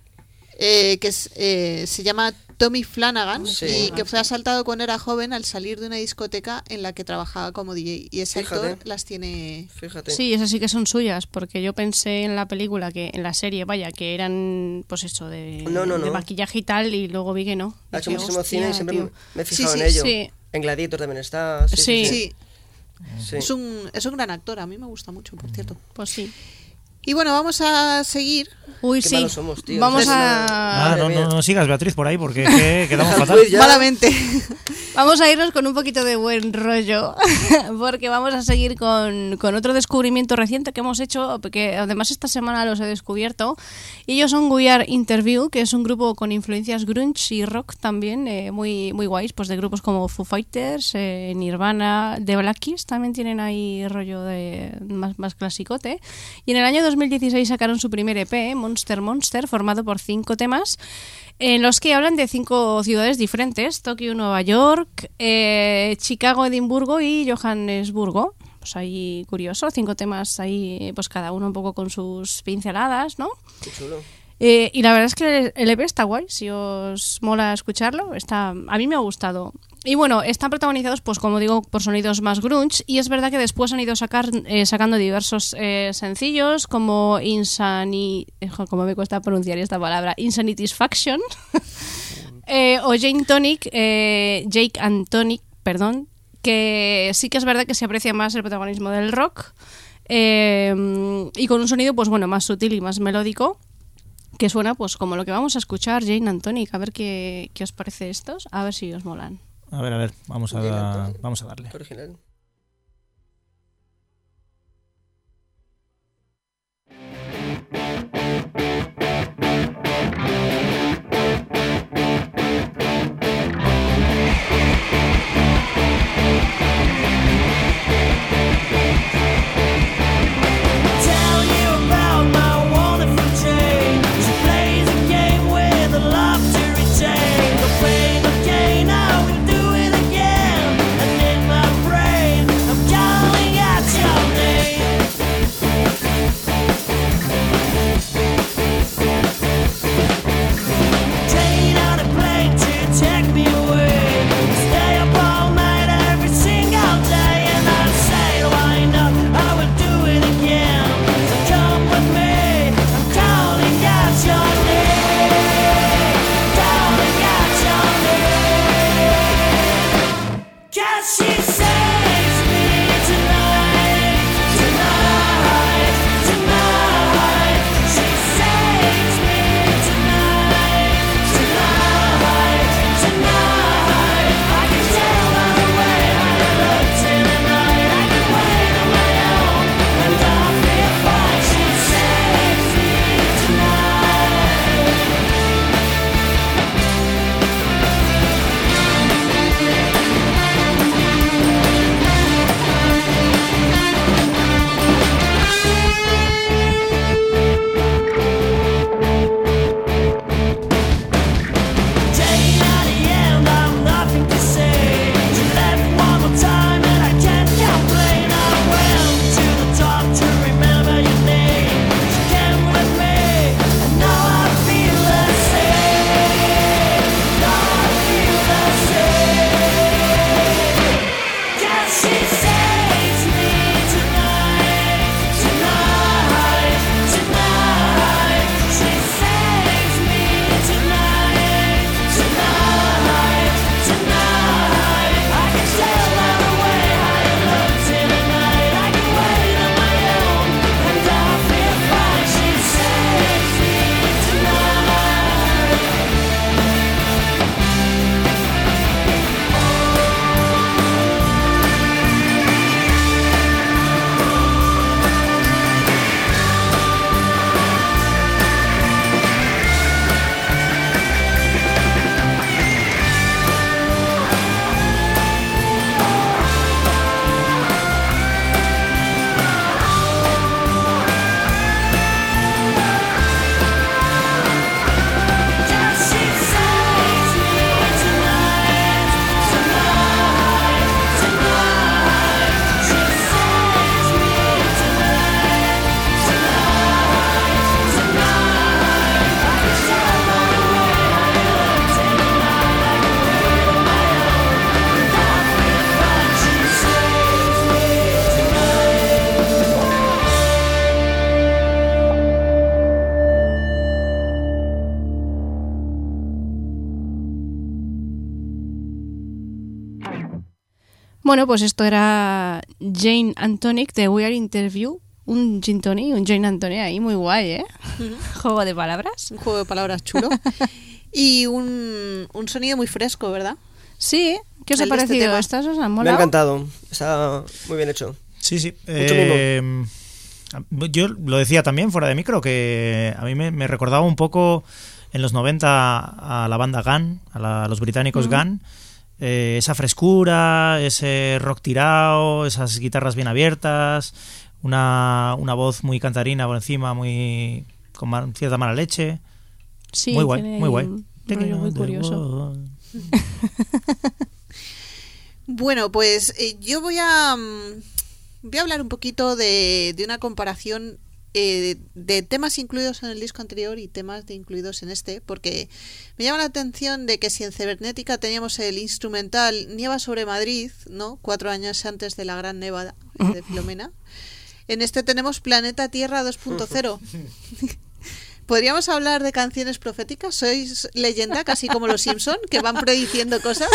Se llama Tommy Flanagan Sí. y que fue asaltado cuando era joven al salir de una discoteca en la que trabajaba como DJ. Y ese Fíjate. actor las tiene... Fíjate. Sí, esas sí que son suyas, porque yo pensé en la película, en la serie, vaya, que eran, pues eso, de No. maquillaje y tal, y luego vi que no. Ha hecho Dije, muchísimo hostia, cine y siempre tío. me he fijado Sí, en ello. sí. En Gladiator también está. Sí. Sí. Sí, Sí. es un gran actor, a mí me gusta mucho, por cierto. Pues sí. Y bueno, vamos a seguir. Uy, Qué sí. malos somos, tío. Vamos Es una- a... Madre mía. No sigas, Beatriz, por ahí, porque quedamos Deja el fatal. quiz ya. Malamente. Vamos a irnos con un poquito de buen rollo, porque vamos a seguir con otro descubrimiento reciente que hemos hecho, que además esta semana los he descubierto, y ellos son We Are Interview, que es un grupo con influencias grunge y rock también, muy, muy guays, pues de grupos como Foo Fighters, Nirvana, The Black Keys, también tienen ahí rollo de más clasicote, y en el año 2016 sacaron su primer EP, Monster Monster, formado por 5 temas, en los que hablan de 5 ciudades diferentes: Tokio, Nueva York, Chicago, Edimburgo y Johannesburgo. Pues ahí curioso, 5 temas ahí, pues cada uno un poco con sus pinceladas, ¿no? Qué chulo. Y la verdad es que el EP está guay, si os mola escucharlo, a mí me ha gustado. Y bueno, están protagonizados, pues como digo, por sonidos más grunge, y es verdad que después han ido sacando diversos sencillos, como como me cuesta pronunciar esta palabra, Insanitisfaction, o Jake and Tonic, perdón, que sí que es verdad que se aprecia más el protagonismo del rock, y con un sonido, pues bueno, más sutil y más melódico, que suena pues como lo que vamos a escuchar, Jane and Tonic. A ver qué os parece estos, a ver si os molan. A ver, vamos a darle. Qué original. Tell you about my wonderful Jane. She plays a game with a love to retain. The pain of gain, I will do it again. And in my brain Bueno, pues esto era Jane and Tonic de We Are Interview. Un gin tonic, un Jane and Tonic ahí, muy guay, ¿eh? Juego de palabras. Un juego de palabras chulo. Y un sonido muy fresco, ¿verdad? Sí, ¿qué os ha El de este parecido? tema. ¿Estas os han Me ha molado? encantado. Está muy bien hecho. Sí, sí. Mucho Yo lo decía también fuera de micro, que a mí me recordaba un poco en los 90 a la banda Gun, a los británicos Gun. Esa frescura, ese rock tirado, esas guitarras bien abiertas, una voz muy cantarina por encima, muy con cierta mala leche. Sí, muy guay, tiene muy guay. un rollo muy curioso. Bueno, pues yo voy a hablar un poquito de una comparación de temas incluidos en el disco anterior y temas incluidos en este, porque me llama la atención de que si en Cibernética teníamos el instrumental Nieva sobre Madrid, ¿no? 4 años antes de la gran nevada de Filomena, en este tenemos Planeta Tierra 2.0. ¿Podríamos hablar de canciones proféticas? ¿Sois leyenda, casi como los Simpson, que van prediciendo cosas?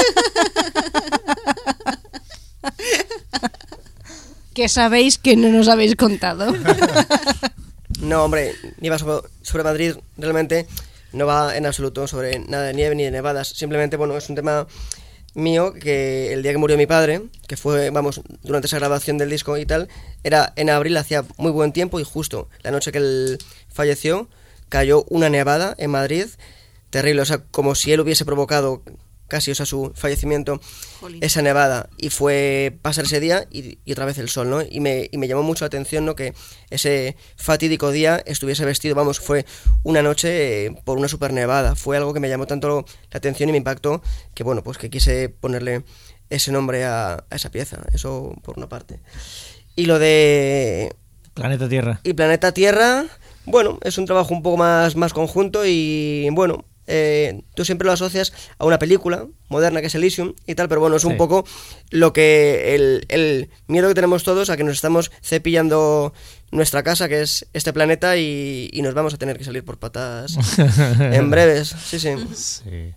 Que sabéis que no nos habéis contado. No, hombre, Nieva sobre Madrid realmente no va en absoluto sobre nada de nieve ni de nevadas. Simplemente, bueno, es un tema mío que el día que murió mi padre, que fue, vamos, durante esa grabación del disco y tal, era en abril, hacía muy buen tiempo y justo la noche que él falleció cayó una nevada en Madrid terrible, o sea, como si él hubiese provocado casi, o sea, su fallecimiento, Jolín. esa nevada, y fue pasar ese día y otra vez el sol, ¿no? Y me llamó mucho la atención, ¿no?, que ese fatídico día estuviese vestido, vamos, fue una noche por una super nevada, fue algo que me llamó tanto la atención y me impactó, que bueno, pues que quise ponerle ese nombre a esa pieza, eso por una parte. Y lo de Planeta Tierra. y Planeta Tierra, bueno, es un trabajo un poco más conjunto y bueno, tú siempre lo asocias a una película moderna que es Elysium y tal, pero bueno, es un Sí. poco lo que el miedo que tenemos todos a que nos estamos cepillando nuestra casa, que es este planeta, y nos vamos a tener que salir por patas en breves. Sí, sí. Sí.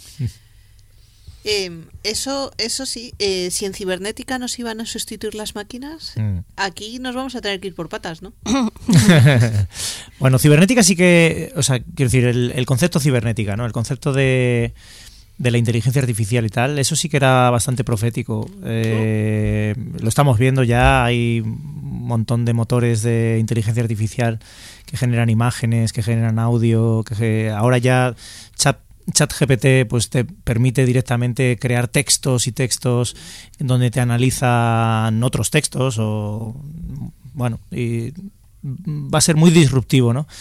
Eso sí, si en Cibernética nos iban a sustituir las máquinas, Mm. aquí nos vamos a tener que ir por patas, ¿no? Bueno, cibernética sí que, o sea, quiero decir, el concepto cibernética, ¿no? El concepto de la inteligencia artificial y tal, eso sí que era bastante profético. Lo estamos viendo ya, hay un montón de motores de inteligencia artificial que generan imágenes, que generan audio, ahora ya ChatGPT pues te permite directamente crear textos y textos donde te analizan otros textos o bueno, y va a ser muy disruptivo, ¿no?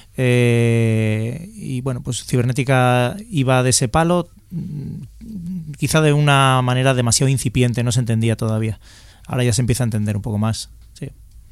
Y bueno, pues Cibernética iba de ese palo, quizá de una manera demasiado incipiente, no se entendía todavía. Ahora ya se empieza a entender un poco más. Sí.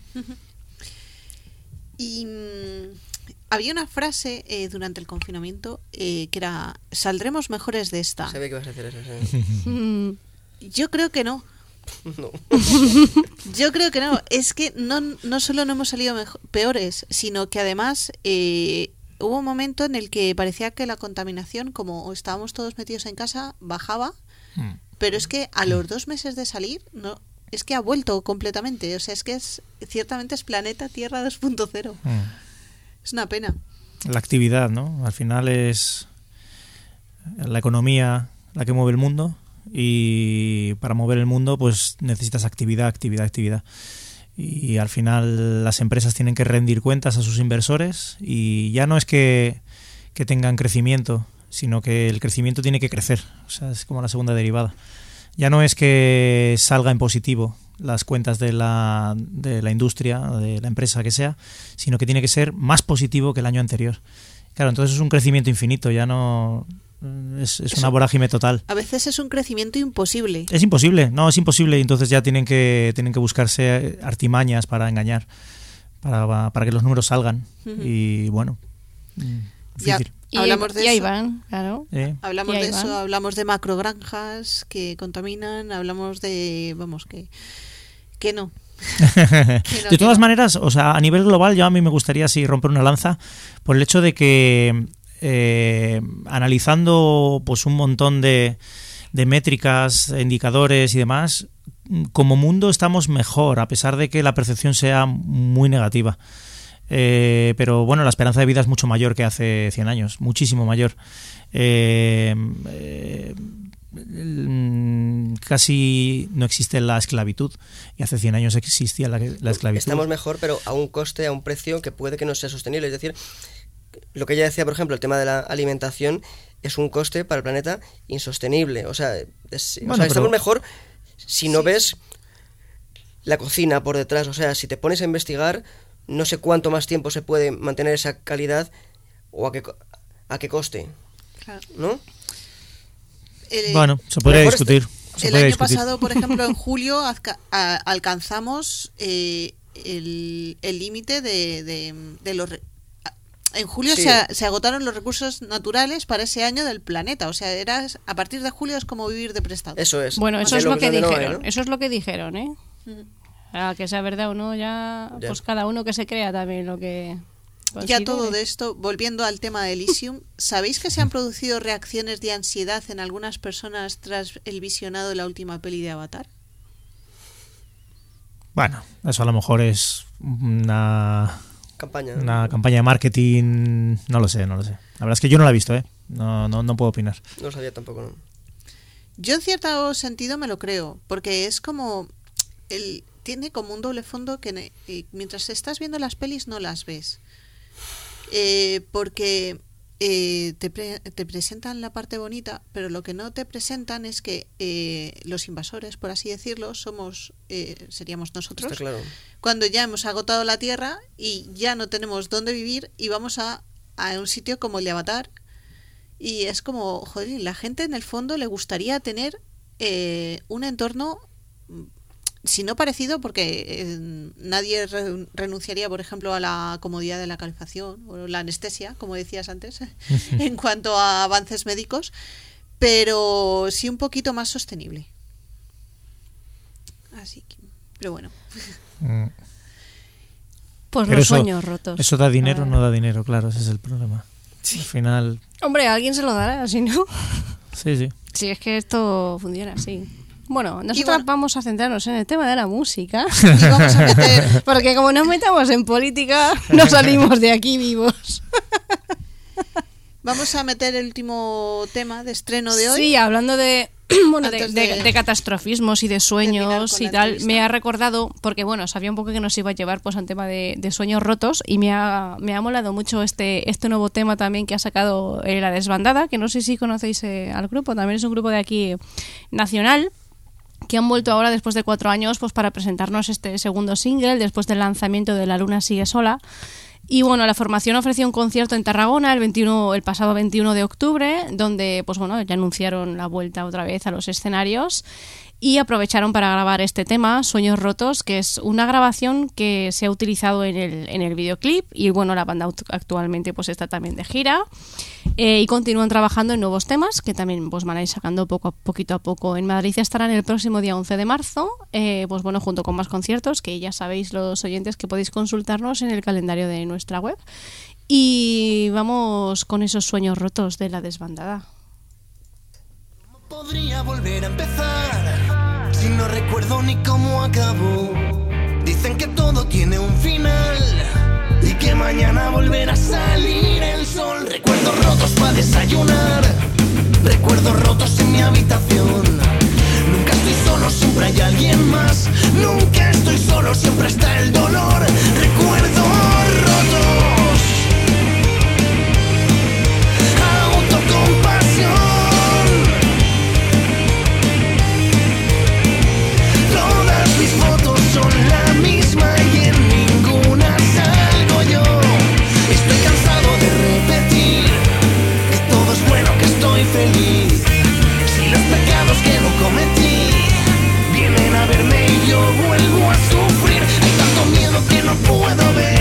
Y había una frase durante el confinamiento que era: saldremos mejores de esta. Sabía que ibas a decir eso. Sí. Yo creo que no. No. Yo creo que no. Es que no solo no hemos salido peores, sino que además hubo un momento en el que parecía que la contaminación, como estábamos todos metidos en casa, bajaba, pero es que a los 2 meses de salir, no, es que ha vuelto completamente. O sea, es que ciertamente es Planeta Tierra 2.0. Es una pena. La actividad, ¿no? Al final es la economía la que mueve el mundo, y para mover el mundo pues necesitas actividad. Y al final las empresas tienen que rendir cuentas a sus inversores, y ya no es que tengan crecimiento, sino que el crecimiento tiene que crecer. O sea, es como la segunda derivada. Ya no es que salga en positivo las cuentas de la industria, de la empresa que sea, sino que tiene que ser más positivo que el año anterior. Claro, entonces es un crecimiento infinito, ya no es una vorágine total. A veces es un crecimiento imposible. Es imposible, y entonces ya tienen que buscarse artimañas para engañar, para que los números salgan. Y bueno, difícil. Hablamos de y ahí eso. van, claro. Hablamos Y ahí de eso, van. hablamos de macrogranjas que contaminan, hablamos de, vamos, que no. De todas maneras, o sea, a nivel global, yo a mí me gustaría sí romper una lanza por el hecho de que analizando pues un montón de de métricas, indicadores y demás, como mundo estamos mejor, a pesar de que la percepción sea muy negativa. Pero bueno, la esperanza de vida es mucho mayor que hace 100 años, muchísimo mayor. Casi no existe la esclavitud, y hace 100 años existía la esclavitud. Estamos mejor, pero a un coste, a un precio que puede que no sea sostenible. Es decir, lo que ella decía, por ejemplo, el tema de la alimentación es un coste para el planeta insostenible. O sea, estamos mejor si no ves la cocina por detrás. O sea, si te pones a investigar, no sé cuánto más tiempo se puede mantener esa calidad o a qué coste. Claro. ¿No? Bueno, se podría discutir. El año pasado, por ejemplo, en julio alcanzamos el límite de los... En julio Sí. se agotaron los recursos naturales para ese año del planeta. O sea, a partir de julio es como vivir de prestado. Eso es. Bueno, eso De es lo que de Noé, dijeron. ¿no? Eso es lo que dijeron, ¿eh? A que sea verdad o no, ya pues cada uno que se crea también lo que... Ya considere. todo de esto, volviendo al tema de Elysium, ¿sabéis que se han producido reacciones de ansiedad en algunas personas tras el visionado de la última peli de Avatar? Bueno, eso a lo mejor es una Campaña. campaña de marketing, no lo sé. La verdad es que yo no la he visto, no puedo opinar. No sabía tampoco, ¿no? Yo en cierto sentido me lo creo, porque es como... tiene como un doble fondo que mientras estás viendo las pelis no las ves. Porque te presentan la parte bonita, pero lo que no te presentan es que los invasores, por así decirlo, seríamos nosotros. Está claro. Cuando ya hemos agotado la Tierra y ya no tenemos dónde vivir y vamos a un sitio como el de Avatar, y es como, joder, la gente en el fondo le gustaría tener un entorno, si no parecido, porque nadie renunciaría, por ejemplo, a la comodidad de la calefacción o la anestesia, como decías antes, en cuanto a avances médicos, pero sí un poquito más sostenible. Así que, pero bueno. Pues Pero los eso- sueños rotos. ¿Eso da dinero o Ah. no da dinero? Claro, ese es el problema. Al final, Hombre, a alguien se lo dará, si no... sí. Sí, es que esto funciona así. Bueno, nosotros bueno- vamos a centrarnos en el tema de la música. Y vamos a meter... Porque como nos metamos en política, no salimos de aquí vivos. Vamos a meter el último tema de estreno de hoy. Sí, hablando de bueno Antes de catastrofismos y de sueños terminar y con la tal, entrevista. me ha recordado, porque bueno, sabía un poco que nos iba a llevar pues al tema de sueños rotos, y me ha molado mucho este nuevo tema también que ha sacado La Desbandada, que no sé si conocéis al grupo, también es un grupo de aquí nacional, que han vuelto ahora después de 4 años pues para presentarnos este segundo single después del lanzamiento de La Luna Sigue Sola. Y bueno, la formación ofreció un concierto en Tarragona el pasado 21 de octubre, donde pues bueno, ya anunciaron la vuelta otra vez a los escenarios y aprovecharon para grabar este tema, Sueños Rotos, que es una grabación que se ha utilizado en el videoclip, y bueno, la banda actualmente pues está también de gira y continúan trabajando en nuevos temas que también pues van a ir sacando poquito a poco. En Madrid estarán el próximo día 11 de marzo, pues bueno, junto con más conciertos que ya sabéis los oyentes que podéis consultarnos en el calendario de nuestra web. Y vamos con esos Sueños Rotos de La Desbandada. Podría volver a empezar si no recuerdo ni cómo acabó. Dicen que todo tiene un final y que mañana volverá a salir el sol. Recuerdos rotos para desayunar, recuerdos rotos en mi habitación. Nunca estoy solo, siempre hay alguien más. Nunca estoy solo, siempre está el dolor. Recuerdos rotos, autocompasión. Todas mis fotos son la misma y en ninguna salgo yo. Estoy cansado de repetir que todo es bueno, que estoy feliz. Si los pecados que no cometí vienen a verme y yo vuelvo a sufrir. Hay tanto miedo que no puedo ver.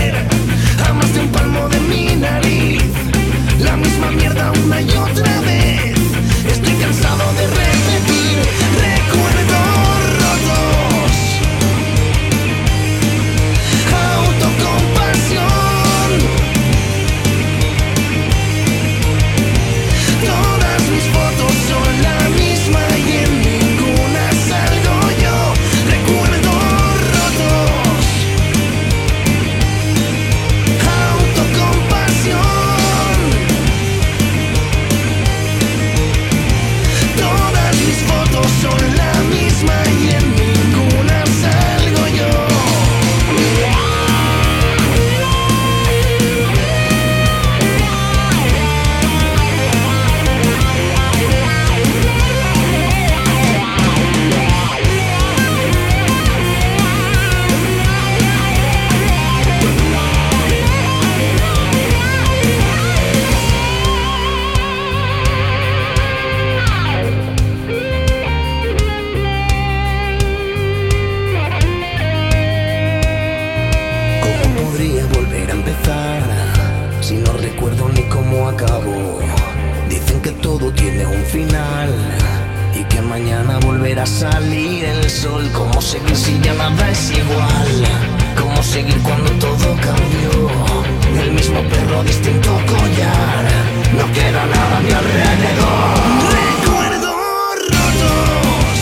si no recuerdo ni cómo acabó. Dicen que todo tiene un final y que mañana volverá a salir el sol. ¿Cómo seguir si ya nada es igual? ¿Cómo seguir cuando todo cambió? El mismo perro, distinto collar. No queda nada a mi alrededor. Recuerdos rotos,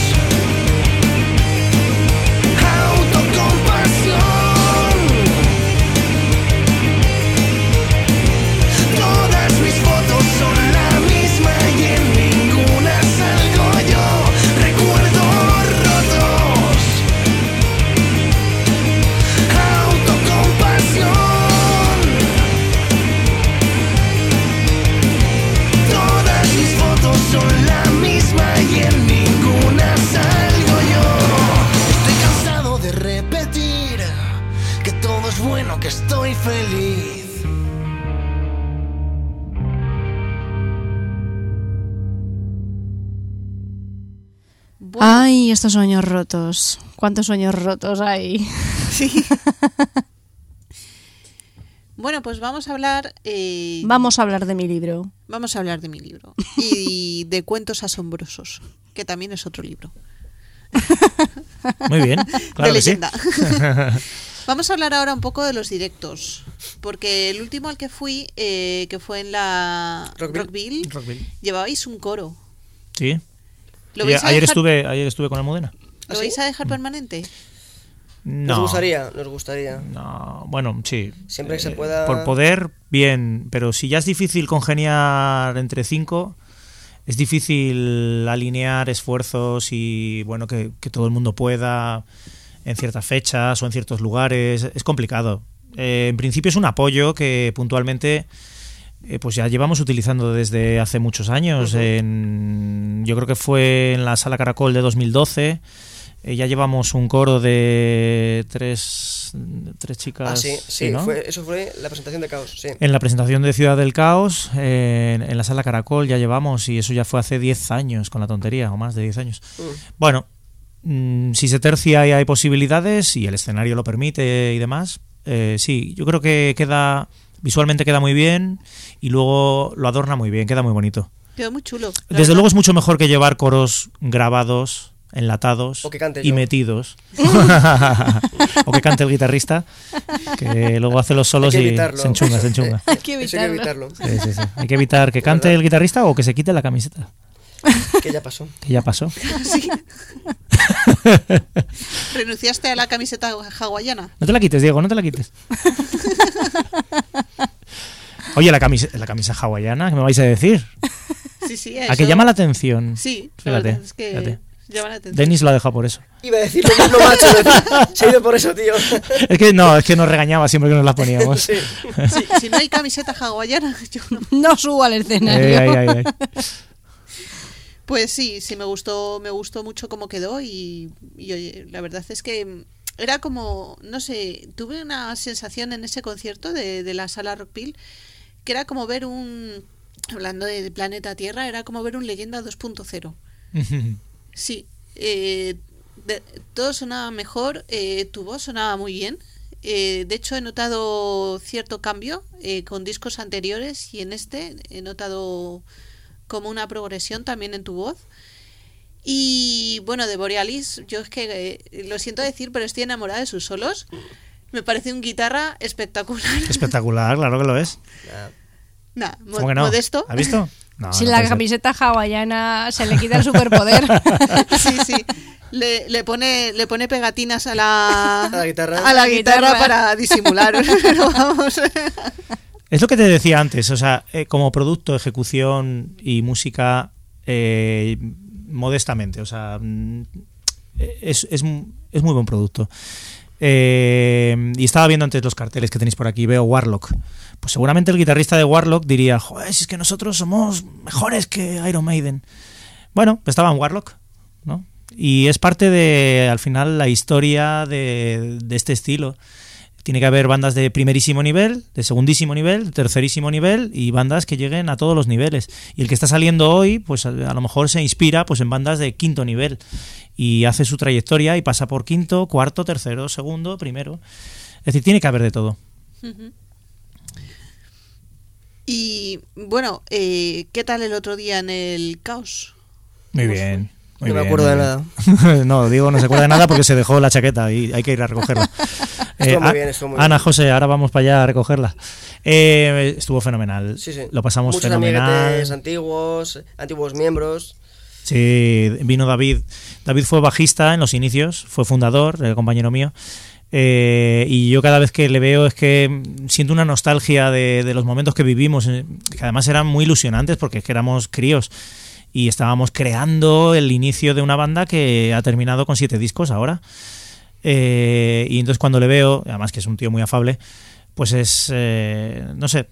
autocompasión. Todas mis fotos son la misma y en ninguna salgo yo. Recuerdos rotos, autocompasión. Todas mis fotos son la misma y en ninguna salgo yo. Estoy cansado de repetir que todo es bueno, que estoy feliz. Bueno, Ay, estos sueños rotos. ¿Cuántos sueños rotos hay? sí. Bueno, pues vamos a hablar... Vamos a hablar de mi libro. Vamos a hablar de mi libro. Y de cuentos asombrosos, que también es otro libro. Muy bien, claro de que sí. leyenda. Vamos a hablar ahora un poco de los directos. Porque el último al que fui, que fue en la Rockville. Rockville, llevabais un coro. Sí. ¿Lo vais a Ayer dejar, estuve con Almudena. ¿lo vais a dejar permanente? No. Nos gustaría. No, bueno, sí. Siempre que se pueda. Por poder, bien. Pero si ya es difícil congeniar entre 5, es difícil alinear esfuerzos y, bueno, que todo el mundo pueda en ciertas fechas o en ciertos lugares. Es complicado. En principio es un apoyo que puntualmente pues ya llevamos utilizando desde hace muchos años. Yo creo que fue en la Sala Caracol de 2012. Ya llevamos un coro de tres chicas. Ah, sí, ¿no? Eso fue la presentación de Caos, sí. En la presentación de Ciudad del Caos, en la Sala Caracol ya llevamos, y eso ya fue hace 10 años, con la tontería, o más de 10 años. Bueno, si se tercia y hay posibilidades, y el escenario lo permite y demás, sí, yo creo que visualmente queda muy bien, y luego lo adorna muy bien, queda muy bonito. Quedó muy chulo. Desde luego es mucho mejor que llevar coros grabados, enlatados O que cante y yo. metidos. O que cante el guitarrista, que luego hace los solos Hay que y evitarlo. se enchunga. Hay que Eso hay que evitarlo. evitarlo. Sí. Hay que evitar que cante ¿Verdad? el guitarrista o que se quite la camiseta, Que ya pasó. que ya pasó. Sí. ¿Renunciaste a la camiseta hawaiana? No te la quites, Diego, no te la quites. Oye, la camisa hawaiana, ¿qué me vais a decir? Sí, ¿A que llama la atención? Sí, la Fíjate, verdad es que fíjate. llama la atención. Denis lo ha dejado por eso. Iba a decir lo mismo, macho. Se ha ido por eso, tío. Es que nos regañaba siempre que nos la poníamos. Sí. Si no hay camiseta hawaiana, yo no. No subo al escenario. Ay. Pues sí, me gustó mucho cómo quedó y oye, la verdad es que era como, no sé, tuve una sensación en ese concierto de la Sala Rockville que era como ver hablando de Planeta Tierra, era como ver un Leyenda 2.0. Sí, todo sonaba mejor, tu voz sonaba muy bien. De hecho, he notado cierto cambio con discos anteriores y en este he notado como una progresión también en tu voz. Y bueno, de Borealis, yo es que lo siento decir, pero estoy enamorada de sus solos. Me parece un guitarra espectacular. Espectacular, claro que lo es. Nah, ¿Cómo que no? modesto. ¿Has visto? No, Si no la puede ser. camiseta hawaiana se le quita el superpoder. Sí. Le pone pegatinas a la guitarra. a la guitarra. guitarra para disimular. Pero vamos. Es lo que te decía antes, o sea, como producto, ejecución y música, modestamente, o sea, es muy buen producto. Y estaba viendo antes los carteles que tenéis por aquí, veo Warlock. Pues seguramente el guitarrista de Warlock diría, joder, si es que nosotros somos mejores que Iron Maiden. Bueno, pues estaba en Warlock, ¿no? Y es parte de, al final, la historia de este estilo. Tiene que haber bandas de primerísimo nivel, de segundísimo nivel, de tercerísimo nivel y bandas que lleguen a todos los niveles. Y el que está saliendo hoy, pues a lo mejor se inspira pues en bandas de quinto nivel y hace su trayectoria y pasa por quinto, cuarto, tercero, segundo, primero. Es decir, tiene que haber de todo. Y bueno, ¿qué tal el otro día en el Caos? Muy bien. Muy No me bien, acuerdo muy de bien. nada. No, Diego no se acuerda de nada porque se dejó la chaqueta y hay que ir a recogerla. Estuvo muy bien, estuvo muy Ana, bien. José, ahora vamos para allá a recogerla. Estuvo fenomenal. Sí, sí. Lo pasamos Muchos fenomenal. amiguetes antiguos miembros. Sí, vino David. David fue bajista en los inicios, fue fundador, compañero mío. Y yo cada vez que le veo es que siento una nostalgia de los momentos que vivimos, que además eran muy ilusionantes porque es que éramos críos y estábamos creando el inicio de una banda que ha terminado con 7 discos ahora. Y entonces cuando le veo, además que es un tío muy afable, pues es, no sé,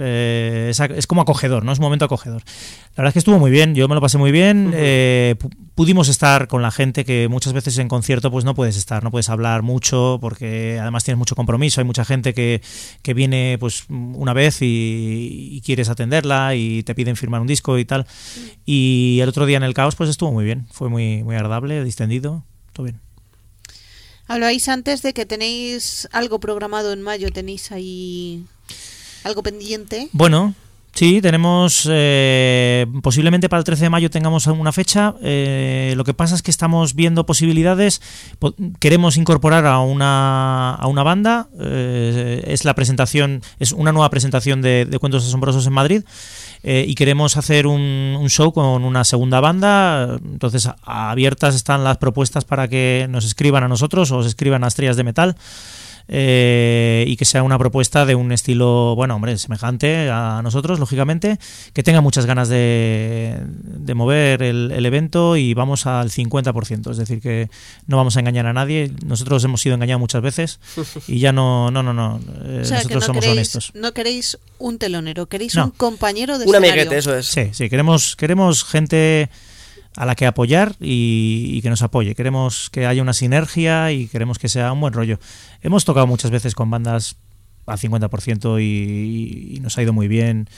es como acogedor, ¿no? Es un momento acogedor. La verdad es que estuvo muy bien, yo me lo pasé muy bien. Pudimos estar con la gente que muchas veces en concierto pues no puedes estar, no puedes hablar mucho porque además tienes mucho compromiso, hay mucha gente que viene pues una vez y quieres atenderla y te piden firmar un disco y tal. Y el otro día en el Caos pues estuvo muy bien, fue muy, muy agradable, distendido, todo bien. Hablabais antes de que tenéis algo programado en mayo, tenéis ahí algo pendiente. Bueno, sí, tenemos posiblemente para el 13 de mayo tengamos una fecha. Lo que pasa es que estamos viendo posibilidades. Queremos incorporar a una banda. Es una nueva presentación de Cuentos Asombrosos en Madrid. Y queremos hacer un show con una segunda banda. Entonces abiertas están las propuestas para que nos escriban a nosotros o os escriban a Estrellas de Metal. Y que sea una propuesta de un estilo, bueno, hombre, semejante a nosotros, lógicamente, que tenga muchas ganas de mover el evento y vamos al 50%, es decir, que no vamos a engañar a nadie. Nosotros hemos sido engañados muchas veces y ya no, O sea, nosotros que no somos honestos. No queréis un telonero, queréis No. un compañero de Un escenario. amiguete, eso es. Sí, queremos gente a la que apoyar y que nos apoye. Queremos que haya una sinergia y queremos que sea un buen rollo. Hemos tocado muchas veces con bandas al 50% y nos ha ido muy bien.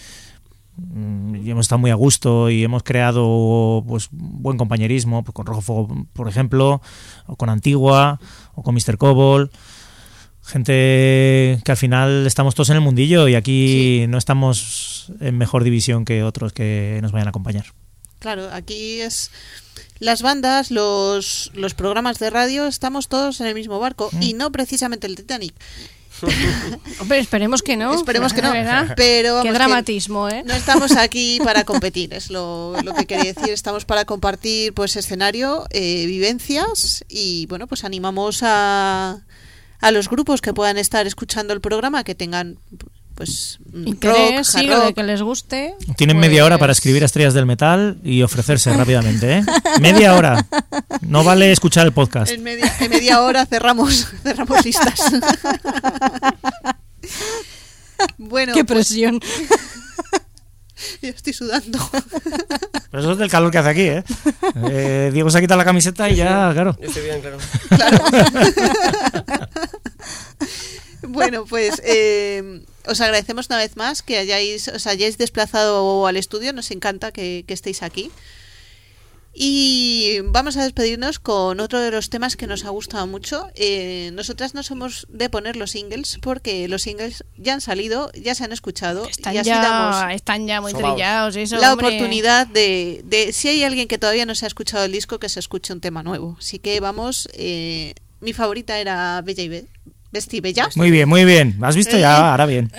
Y hemos estado muy a gusto y hemos creado pues buen compañerismo pues, con Rojo Fuego, por ejemplo, o con Antigua, o con Mr. Cobol. Gente que al final estamos todos en el mundillo y aquí no estamos en mejor división que otros que nos vayan a acompañar. Claro, aquí es las bandas, los programas de radio, estamos todos en el mismo barco y no precisamente el Titanic. Hombre, esperemos que no. Esperemos que no, ¿Verdad? pero vamos, Qué que dramatismo, ¿eh? no estamos aquí para competir, es lo que quería decir. Estamos para compartir pues escenario, vivencias y bueno, pues animamos a los grupos que puedan estar escuchando el programa, que tengan pues Interés, rock, sí, hard lo de rock. que les guste. Tienen pues, media hora para escribir a Estrellas del Metal y ofrecerse rápidamente, ¿eh? Media hora. No vale escuchar el podcast. En media hora cerramos listas. Bueno, Qué pues, presión. yo estoy sudando. Pero eso es del calor que hace aquí, ¿eh? Diego se ha quitado la camiseta y ya, claro. Yo estoy bien, claro. Bueno, pues os agradecemos una vez más que os hayáis desplazado al estudio. Nos encanta que estéis aquí. Y vamos a despedirnos con otro de los temas que nos ha gustado mucho. Nosotras no somos de poner los singles porque los singles ya han salido, ya se han escuchado Están y así damos están ya muy Sobaos. trillados. Eso, la hombre. oportunidad de si hay alguien que todavía no se ha escuchado el disco, que se escuche un tema nuevo. Así que vamos, mi favorita era Bella y Besti Bella. Muy bien, muy bien. ¿Has visto ya? Ahora bien.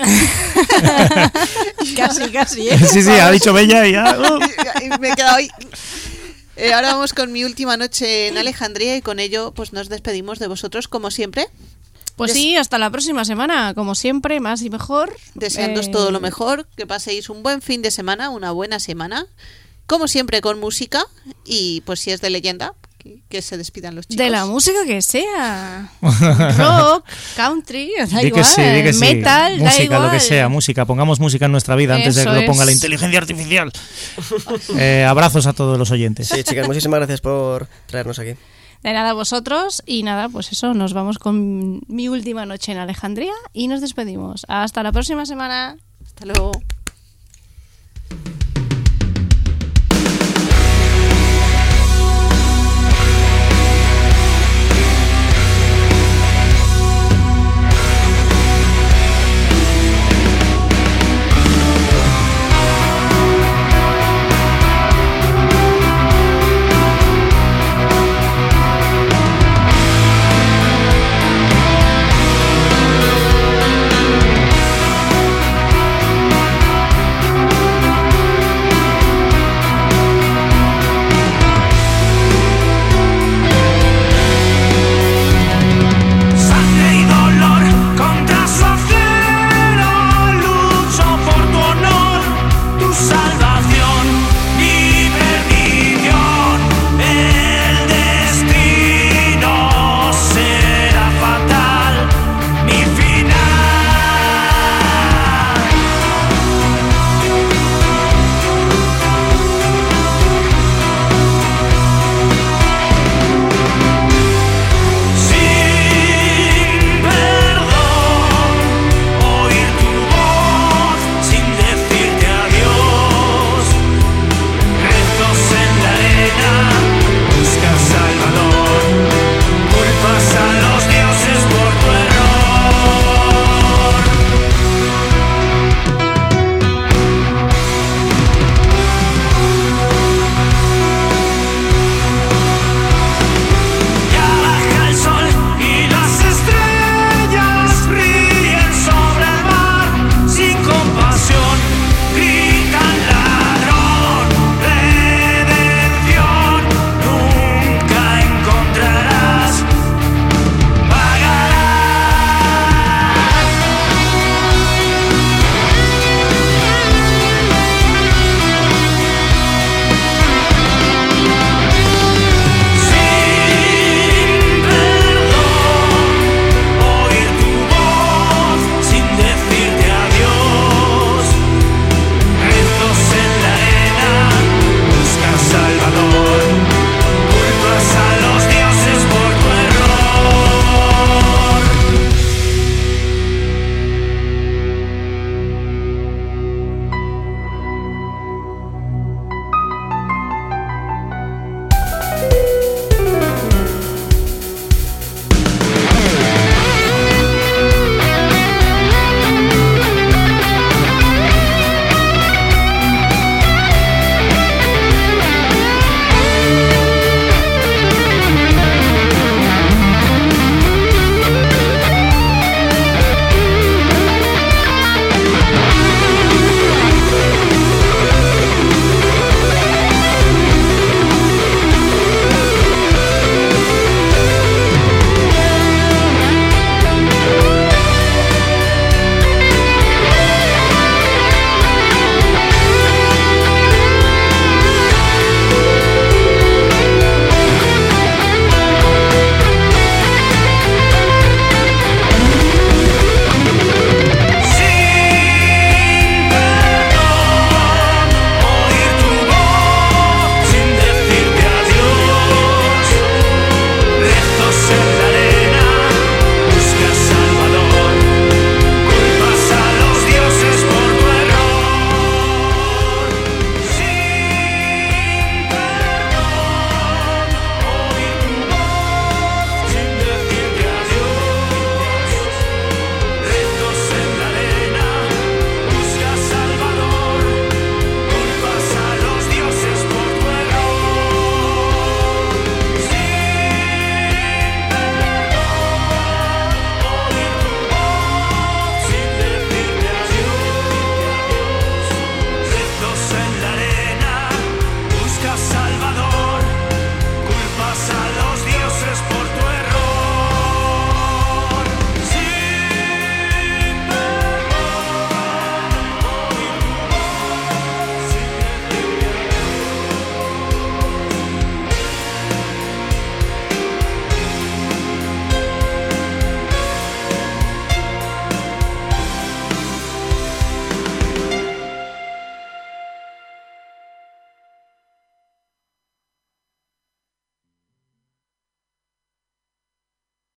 Casi, ¿eh? Sí, ha dicho Bella y ya. Y me he quedado ahí. Ahora vamos con mi última noche en Alejandría y con ello pues nos despedimos de vosotros como siempre, Pues sí, hasta la próxima semana. Como siempre, más y mejor. deseándoos todo lo mejor, que paséis un buen fin de semana, una buena semana, como siempre con música y pues si es de leyenda, que se despidan los chicos. De la música que sea. Rock, country, da Di igual. que sí, di que sí. Metal, da Música, igual. lo que sea, música. Pongamos música en nuestra vida antes de que Eso lo ponga la es. inteligencia artificial. Abrazos a todos los oyentes. Sí, chicas, muchísimas gracias por traernos aquí. De nada a vosotros y nada, pues eso, nos vamos con mi última noche en Alejandría y nos despedimos. Hasta la próxima semana. Hasta luego.